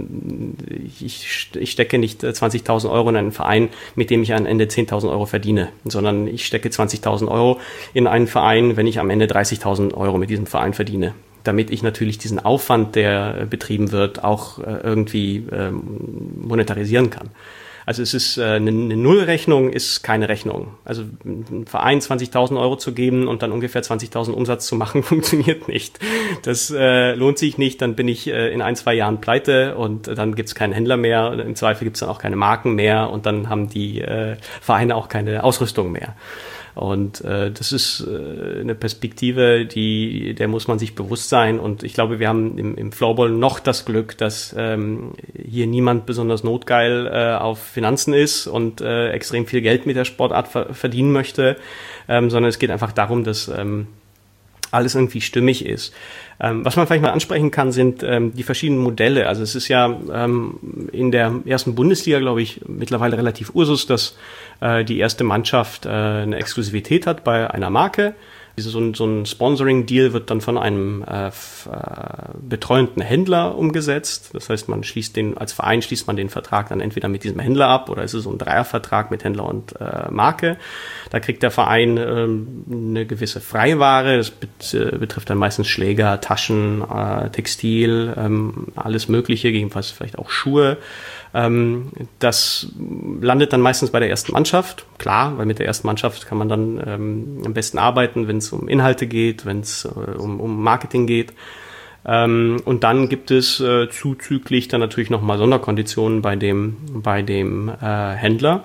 ich, ich stecke nicht zwanzigtausend Euro in einen Verein, mit dem ich am Ende zehntausend Euro verdiene, sondern ich stecke zwanzigtausend Euro in einen Verein, wenn ich am Ende dreißigtausend Euro mit diesem Verein verdiene, damit ich natürlich diesen Aufwand, der betrieben wird, auch äh, irgendwie ähm, monetarisieren kann. Also es ist äh, eine, eine Nullrechnung ist keine Rechnung. Also einem Verein zwanzigtausend Euro zu geben und dann ungefähr zwanzigtausend Umsatz zu machen, funktioniert nicht. Das äh, lohnt sich nicht, dann bin ich äh, in ein, zwei Jahren pleite und äh, dann gibt's keinen Händler mehr. Im Zweifel gibt's dann auch keine Marken mehr und dann haben die äh, Vereine auch keine Ausrüstung mehr. Und äh, das ist äh, eine Perspektive, die der muss man sich bewusst sein. Und ich glaube, wir haben im, im Floorball noch das Glück, dass ähm, hier niemand besonders notgeil äh, auf Finanzen ist und äh, extrem viel Geld mit der Sportart ver- verdienen möchte, ähm, sondern es geht einfach darum, dass ähm, alles irgendwie stimmig ist. Ähm, was man vielleicht mal ansprechen kann, sind ähm, die verschiedenen Modelle. Also es ist ja ähm, in der ersten Bundesliga, glaube ich, mittlerweile relativ Usus, dass äh, die erste Mannschaft äh, eine Exklusivität hat bei einer Marke. So ein, so ein Sponsoring-Deal wird dann von einem äh, f, äh, betreuenden Händler umgesetzt. Das heißt, man schließt den, als Verein schließt man den Vertrag dann entweder mit diesem Händler ab oder es ist so ein Dreiervertrag mit Händler und äh, Marke. Da kriegt der Verein ähm, eine gewisse Freiware. Das bet, äh, betrifft dann meistens Schläger, Taschen, äh, Textil, ähm, alles Mögliche, gegebenenfalls vielleicht auch Schuhe. Ähm, das landet dann meistens bei der ersten Mannschaft. Klar, weil mit der ersten Mannschaft kann man dann ähm, am besten arbeiten, wenn es um Inhalte geht, wenn es äh, um, um Marketing geht. Ähm, und dann gibt es äh, zuzüglich dann natürlich nochmal Sonderkonditionen bei dem, bei dem äh, Händler.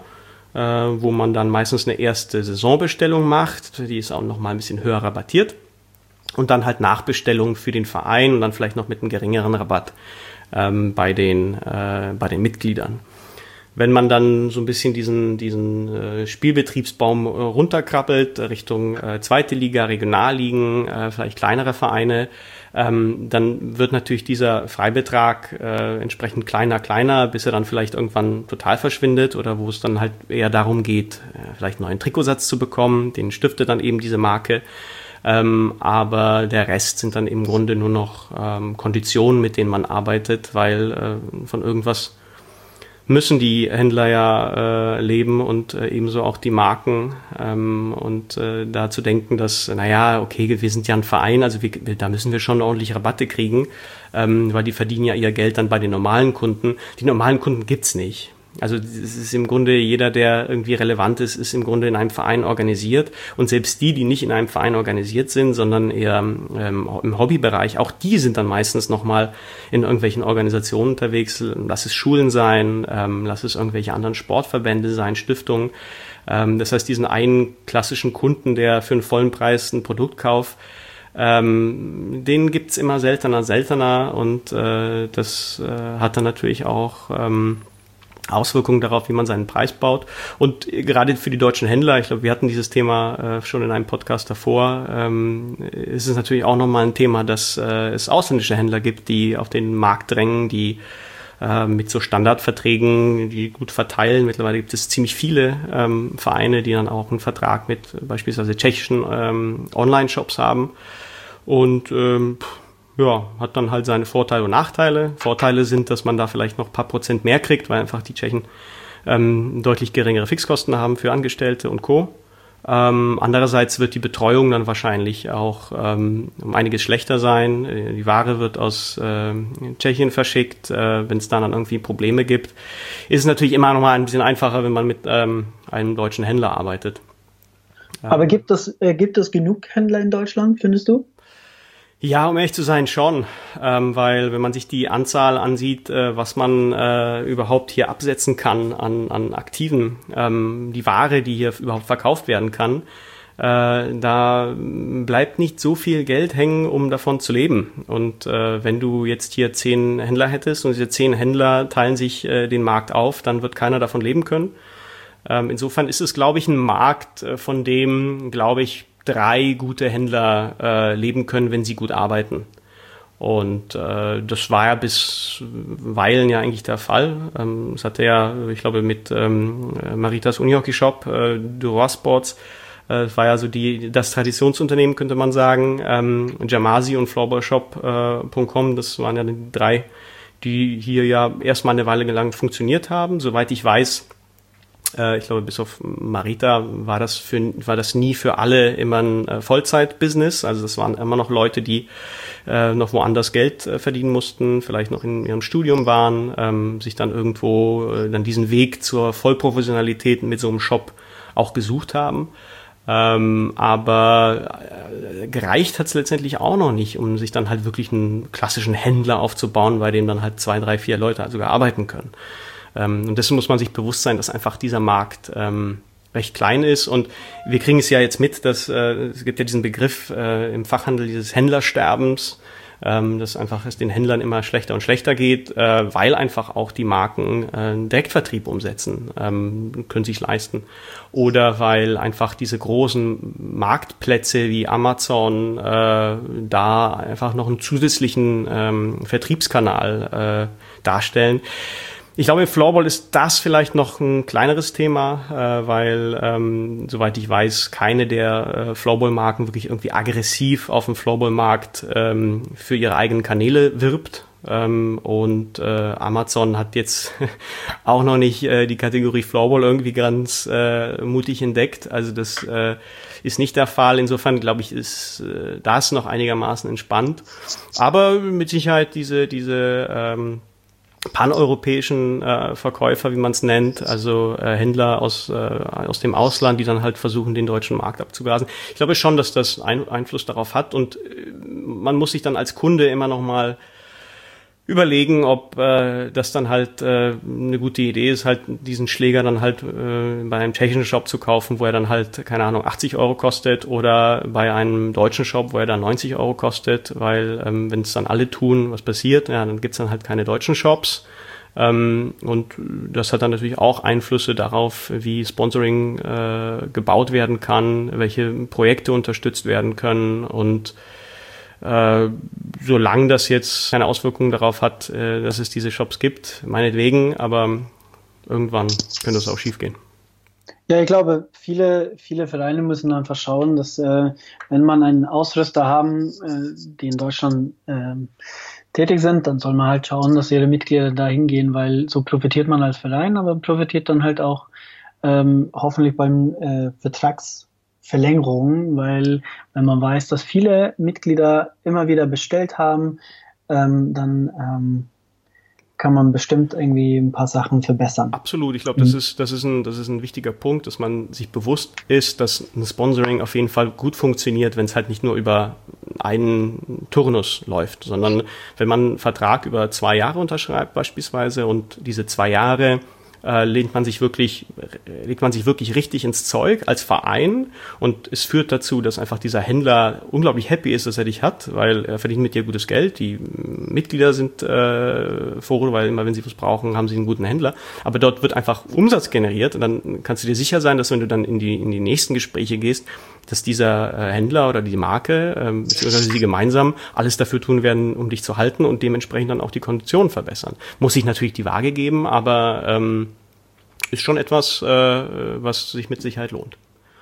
äh, wo man dann meistens eine erste Saisonbestellung macht, die ist auch nochmal ein bisschen höher rabattiert und dann halt Nachbestellungen für den Verein und dann vielleicht noch mit einem geringeren Rabatt ähm, bei den, äh, bei den Mitgliedern. Wenn man dann so ein bisschen diesen, diesen äh, Spielbetriebsbaum äh, runterkrabbelt, Richtung äh, zweite Liga, Regionalligen, äh, vielleicht kleinere Vereine, ähm, dann wird natürlich dieser Freibetrag äh, entsprechend kleiner, kleiner, bis er dann vielleicht irgendwann total verschwindet oder wo es dann halt eher darum geht, äh, vielleicht einen neuen Trikotsatz zu bekommen, den stiftet dann eben diese Marke. Ähm, aber der Rest sind dann im Grunde nur noch ähm, Konditionen, mit denen man arbeitet, weil äh, von irgendwas müssen die Händler ja äh, leben und äh, ebenso auch die Marken ähm, und äh, da zu denken, dass, naja, okay, wir sind ja ein Verein, also wir, da müssen wir schon ordentlich Rabatte kriegen, ähm, weil die verdienen ja ihr Geld dann bei den normalen Kunden. Die normalen Kunden gibt's nicht. Also es ist im Grunde, jeder, der irgendwie relevant ist, ist im Grunde in einem Verein organisiert und selbst die, die nicht in einem Verein organisiert sind, sondern eher ähm, im Hobbybereich, auch die sind dann meistens nochmal in irgendwelchen Organisationen unterwegs, lass es Schulen sein, ähm, lass es irgendwelche anderen Sportverbände sein, Stiftungen. Ähm, das heißt, diesen einen klassischen Kunden, der für einen vollen Preis ein Produkt kauft, ähm, den gibt's immer seltener, seltener und äh, das äh, hat dann natürlich auch ähm, Auswirkungen darauf, wie man seinen Preis baut. Und gerade für die deutschen Händler, ich glaube, wir hatten dieses Thema äh, schon in einem Podcast davor, ähm, ist es natürlich auch nochmal ein Thema, dass äh, es ausländische Händler gibt, die auf den Markt drängen, die äh, mit so Standardverträgen, die gut verteilen. Mittlerweile gibt es ziemlich viele ähm, Vereine, die dann auch einen Vertrag mit beispielsweise tschechischen ähm, Online-Shops haben. Und ähm, ja, hat dann halt seine Vorteile und Nachteile. Vorteile sind, dass man da vielleicht noch ein paar Prozent mehr kriegt, weil einfach die Tschechen ähm, deutlich geringere Fixkosten haben für Angestellte und Co. Ähm, andererseits wird die Betreuung dann wahrscheinlich auch ähm, um einiges schlechter sein. Die Ware wird aus äh, Tschechien verschickt. Äh, wenn es dann, dann irgendwie Probleme gibt, ist es natürlich immer noch mal ein bisschen einfacher, wenn man mit ähm, einem deutschen Händler arbeitet.
Aber gibt es, äh, gibt es genug Händler in Deutschland, findest du?
Ja, um ehrlich zu sein, schon, ähm, weil wenn man sich die Anzahl ansieht, äh, was man äh, überhaupt hier absetzen kann an, an Aktiven, ähm, die Ware, die hier überhaupt verkauft werden kann, äh, da bleibt nicht so viel Geld hängen, um davon zu leben. Und äh, wenn du jetzt hier zehn Händler hättest und diese zehn Händler teilen sich äh, den Markt auf, dann wird keiner davon leben können. Ähm, insofern ist es, glaube ich, ein Markt, äh, von dem, glaube ich, drei gute Händler äh, leben können, wenn sie gut arbeiten. Und äh, das war ja bisweilen ja eigentlich der Fall. Ähm, das hatte ja, ich glaube, mit ähm, Maritas Unihockey-Shop, äh, Duroy Sports, äh, das war ja so die das Traditionsunternehmen, könnte man sagen. Ähm, Jamasi und floorballshop Punkt com, das waren ja die drei, die hier ja erstmal eine Weile lang funktioniert haben. Soweit ich weiß, ich glaube, bis auf Marita war das für, war das nie für alle immer ein äh, Vollzeit-Business. Also das waren immer noch Leute, die äh, noch woanders Geld äh, verdienen mussten, vielleicht noch in ihrem Studium waren, ähm, sich dann irgendwo äh, dann diesen Weg zur Vollprofessionalität mit so einem Shop auch gesucht haben. Ähm, aber äh, gereicht hat es letztendlich auch noch nicht, um sich dann halt wirklich einen klassischen Händler aufzubauen, bei dem dann halt zwei, drei, vier Leute sogar arbeiten können. Ähm, und dessen muss man sich bewusst sein, dass einfach dieser Markt ähm, recht klein ist. Und wir kriegen es ja jetzt mit, dass äh, es gibt ja diesen Begriff äh, im Fachhandel dieses Händlersterbens, ähm, dass einfach es den Händlern immer schlechter und schlechter geht, äh, weil einfach auch die Marken äh, einen Direktvertrieb umsetzen, ähm, können sich leisten. Oder weil einfach diese großen Marktplätze wie Amazon äh, da einfach noch einen zusätzlichen ähm, Vertriebskanal äh, darstellen. Ich glaube, im Floorball ist das vielleicht noch ein kleineres Thema, äh, weil, ähm, soweit ich weiß, keine der äh, Floorball-Marken wirklich irgendwie aggressiv auf dem Floorball-Markt ähm, für ihre eigenen Kanäle wirbt. Ähm, und äh, Amazon hat jetzt auch noch nicht äh, die Kategorie Floorball irgendwie ganz äh, mutig entdeckt. Also das äh, ist nicht der Fall. Insofern, glaube ich, ist äh, das noch einigermaßen entspannt. Aber mit Sicherheit diese diese ähm, paneuropäischen äh, Verkäufer, wie man es nennt, also äh, Händler aus äh, aus dem Ausland, die dann halt versuchen, den deutschen Markt abzugrasen. Ich glaube schon, dass das ein, Einfluss darauf hat und äh, man muss sich dann als Kunde immer noch mal überlegen, ob äh, das dann halt äh, eine gute Idee ist, halt diesen Schläger dann halt äh, bei einem tschechischen Shop zu kaufen, wo er dann halt, keine Ahnung, achtzig Euro kostet, oder bei einem deutschen Shop, wo er dann neunzig Euro kostet, weil ähm, wenn es dann alle tun, was passiert, ja, dann gibt's dann halt keine deutschen Shops. Ähm, und das hat dann natürlich auch Einflüsse darauf, wie Sponsoring äh, gebaut werden kann, welche Projekte unterstützt werden können, und Äh, solange das jetzt keine Auswirkungen darauf hat, äh, dass es diese Shops gibt, meinetwegen, aber irgendwann könnte es auch schief gehen.
Ja, ich glaube, viele, viele Vereine müssen einfach schauen, dass äh, wenn man einen Ausrüster haben, äh, die in Deutschland äh, tätig sind, dann soll man halt schauen, dass ihre Mitglieder da hingehen, weil so profitiert man als Verein, aber profitiert dann halt auch ähm, hoffentlich beim äh, Vertrags Verlängerung, weil wenn man weiß, dass viele Mitglieder immer wieder bestellt haben, ähm, dann ähm, kann man bestimmt irgendwie ein paar Sachen verbessern.
Absolut, ich glaube, das ist das ist ein das ist ein wichtiger Punkt, dass man sich bewusst ist, dass ein Sponsoring auf jeden Fall gut funktioniert, wenn es halt nicht nur über einen Turnus läuft, sondern wenn man einen Vertrag über zwei Jahre unterschreibt beispielsweise, und diese zwei Jahre Äh, lehnt man sich wirklich, legt man sich wirklich richtig ins Zeug als Verein, und es führt dazu, dass einfach dieser Händler unglaublich happy ist, dass er dich hat, weil er verdient mit dir gutes Geld. Die Mitglieder sind äh, froh, weil immer wenn sie was brauchen, haben sie einen guten Händler. Aber dort wird einfach Umsatz generiert, und dann kannst du dir sicher sein, dass wenn du dann in die in die nächsten Gespräche gehst, dass dieser äh, Händler oder die Marke ähm, beziehungsweise sie gemeinsam alles dafür tun werden, um dich zu halten, und dementsprechend dann auch die Konditionen verbessern. Muss sich natürlich die Waage geben, aber ähm, ist schon etwas, äh, was sich mit Sicherheit lohnt.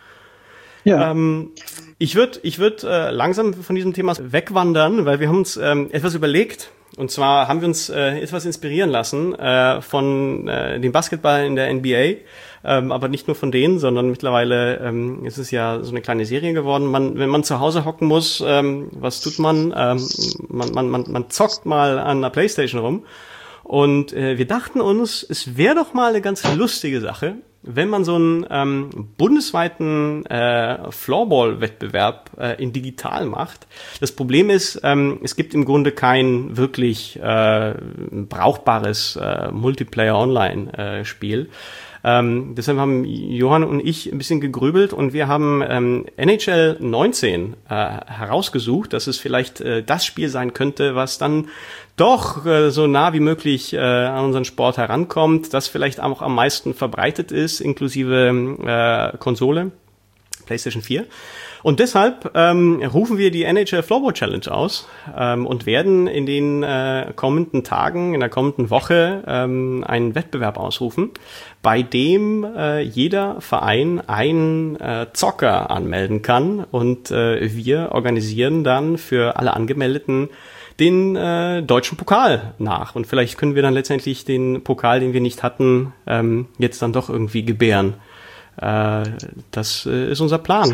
Ja. Ähm, ich würde ich würd, äh, langsam von diesem Thema wegwandern, weil wir haben uns ähm, etwas überlegt. Und zwar haben wir uns äh, etwas inspirieren lassen äh, von äh, dem Basketball in der N B A. Ähm, aber nicht nur von denen, sondern mittlerweile ähm, ist es ja so eine kleine Serie geworden. Man, wenn man zu Hause hocken muss, ähm, was tut man? Ähm, man, man, man, man zockt mal an der PlayStation rum. Und äh, wir dachten uns, es wäre doch mal eine ganz lustige Sache, wenn man so einen ähm, bundesweiten äh, Floorball-Wettbewerb äh, in digital macht. Das Problem ist, ähm, es gibt im Grunde kein wirklich äh, brauchbares äh, Multiplayer-Online-Spiel. Äh, Ähm, deshalb haben Johann und ich ein bisschen gegrübelt, und wir haben ähm, N H L neunzehn äh, herausgesucht, dass es vielleicht äh, das Spiel sein könnte, was dann doch äh, so nah wie möglich äh, an unseren Sport herankommt, das vielleicht auch am meisten verbreitet ist, inklusive äh, Konsole, PlayStation vier. Und deshalb ähm, rufen wir die N H L Floorball Challenge aus ähm, und werden in den äh, kommenden Tagen, in der kommenden Woche ähm, einen Wettbewerb ausrufen, bei dem äh, jeder Verein einen äh, Zocker anmelden kann, und äh, wir organisieren dann für alle Angemeldeten den äh, deutschen Pokal nach. Und vielleicht können wir dann letztendlich den Pokal, den wir nicht hatten, ähm, jetzt dann doch irgendwie gebären. Äh, das äh, ist unser Plan.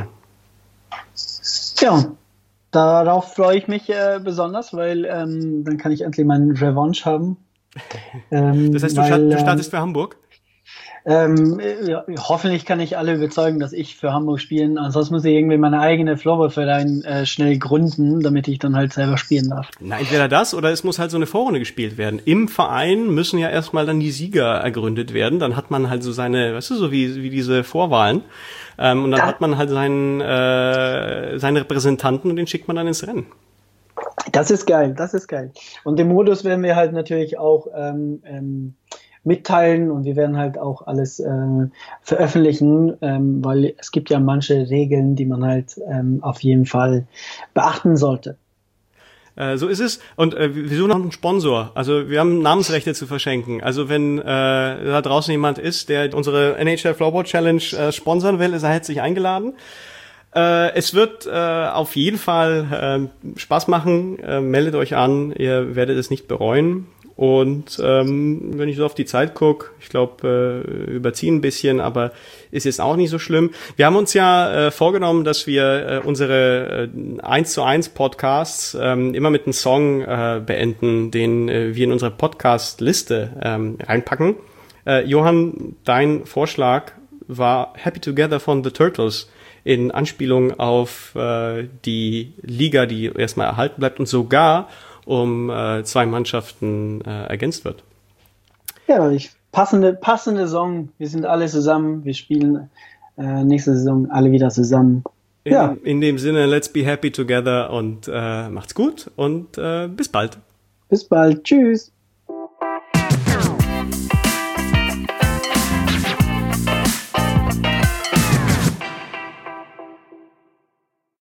Ja, darauf freue ich mich äh, besonders, weil ähm, dann kann ich endlich meinen Revanche haben.
Ähm, das heißt, du, weil, du startest für Hamburg?
Ähm, ja, hoffentlich kann ich alle überzeugen, dass ich für Hamburg spielen. Ansonsten muss ich irgendwie meine eigene Floorball-Verein äh, schnell gründen, damit ich dann halt selber spielen darf.
Na, entweder das oder es muss halt so eine Vorrunde gespielt werden. Im Verein müssen ja erstmal dann die Sieger ergründet werden. Dann hat man halt so seine, weißt du, so wie, wie diese Vorwahlen. Ähm, und dann da, hat man halt seinen, äh, seinen Repräsentanten, und den schickt man dann ins Rennen.
Das ist geil, das ist geil. Und den Modus werden wir halt natürlich auch ähm, ähm, mitteilen, und wir werden halt auch alles äh, veröffentlichen, ähm, weil es gibt ja manche Regeln, die man halt ähm, auf jeden Fall beachten sollte.
Äh, so ist es. Und äh, wir suchen noch einen Sponsor. Also wir haben Namensrechte zu verschenken. Also wenn äh, da draußen jemand ist, der unsere N H L Floorball Challenge äh, sponsern will, ist er herzlich eingeladen. Äh, es wird äh, auf jeden Fall äh, Spaß machen. Äh, meldet euch an, ihr werdet es nicht bereuen. Und ähm, wenn ich so auf die Zeit gucke, ich glaube, äh, überziehen ein bisschen, aber ist jetzt auch nicht so schlimm. Wir haben uns ja äh, vorgenommen, dass wir äh, unsere äh, eins zu eins Podcasts ähm, immer mit einem Song äh, beenden, den äh, wir in unsere Podcast-Liste ähm, reinpacken. Äh, Johann, dein Vorschlag war Happy Together von The Turtles, in Anspielung auf äh, die Liga, die erstmal erhalten bleibt, und sogar um äh, zwei Mannschaften äh, ergänzt wird.
Ja, ich, passende, passende Saison. Wir sind alle zusammen. Wir spielen äh, nächste Saison alle wieder zusammen.
In, ja. dem, in dem Sinne, let's be happy together und äh, macht's gut und äh, bis bald.
Bis bald. Tschüss.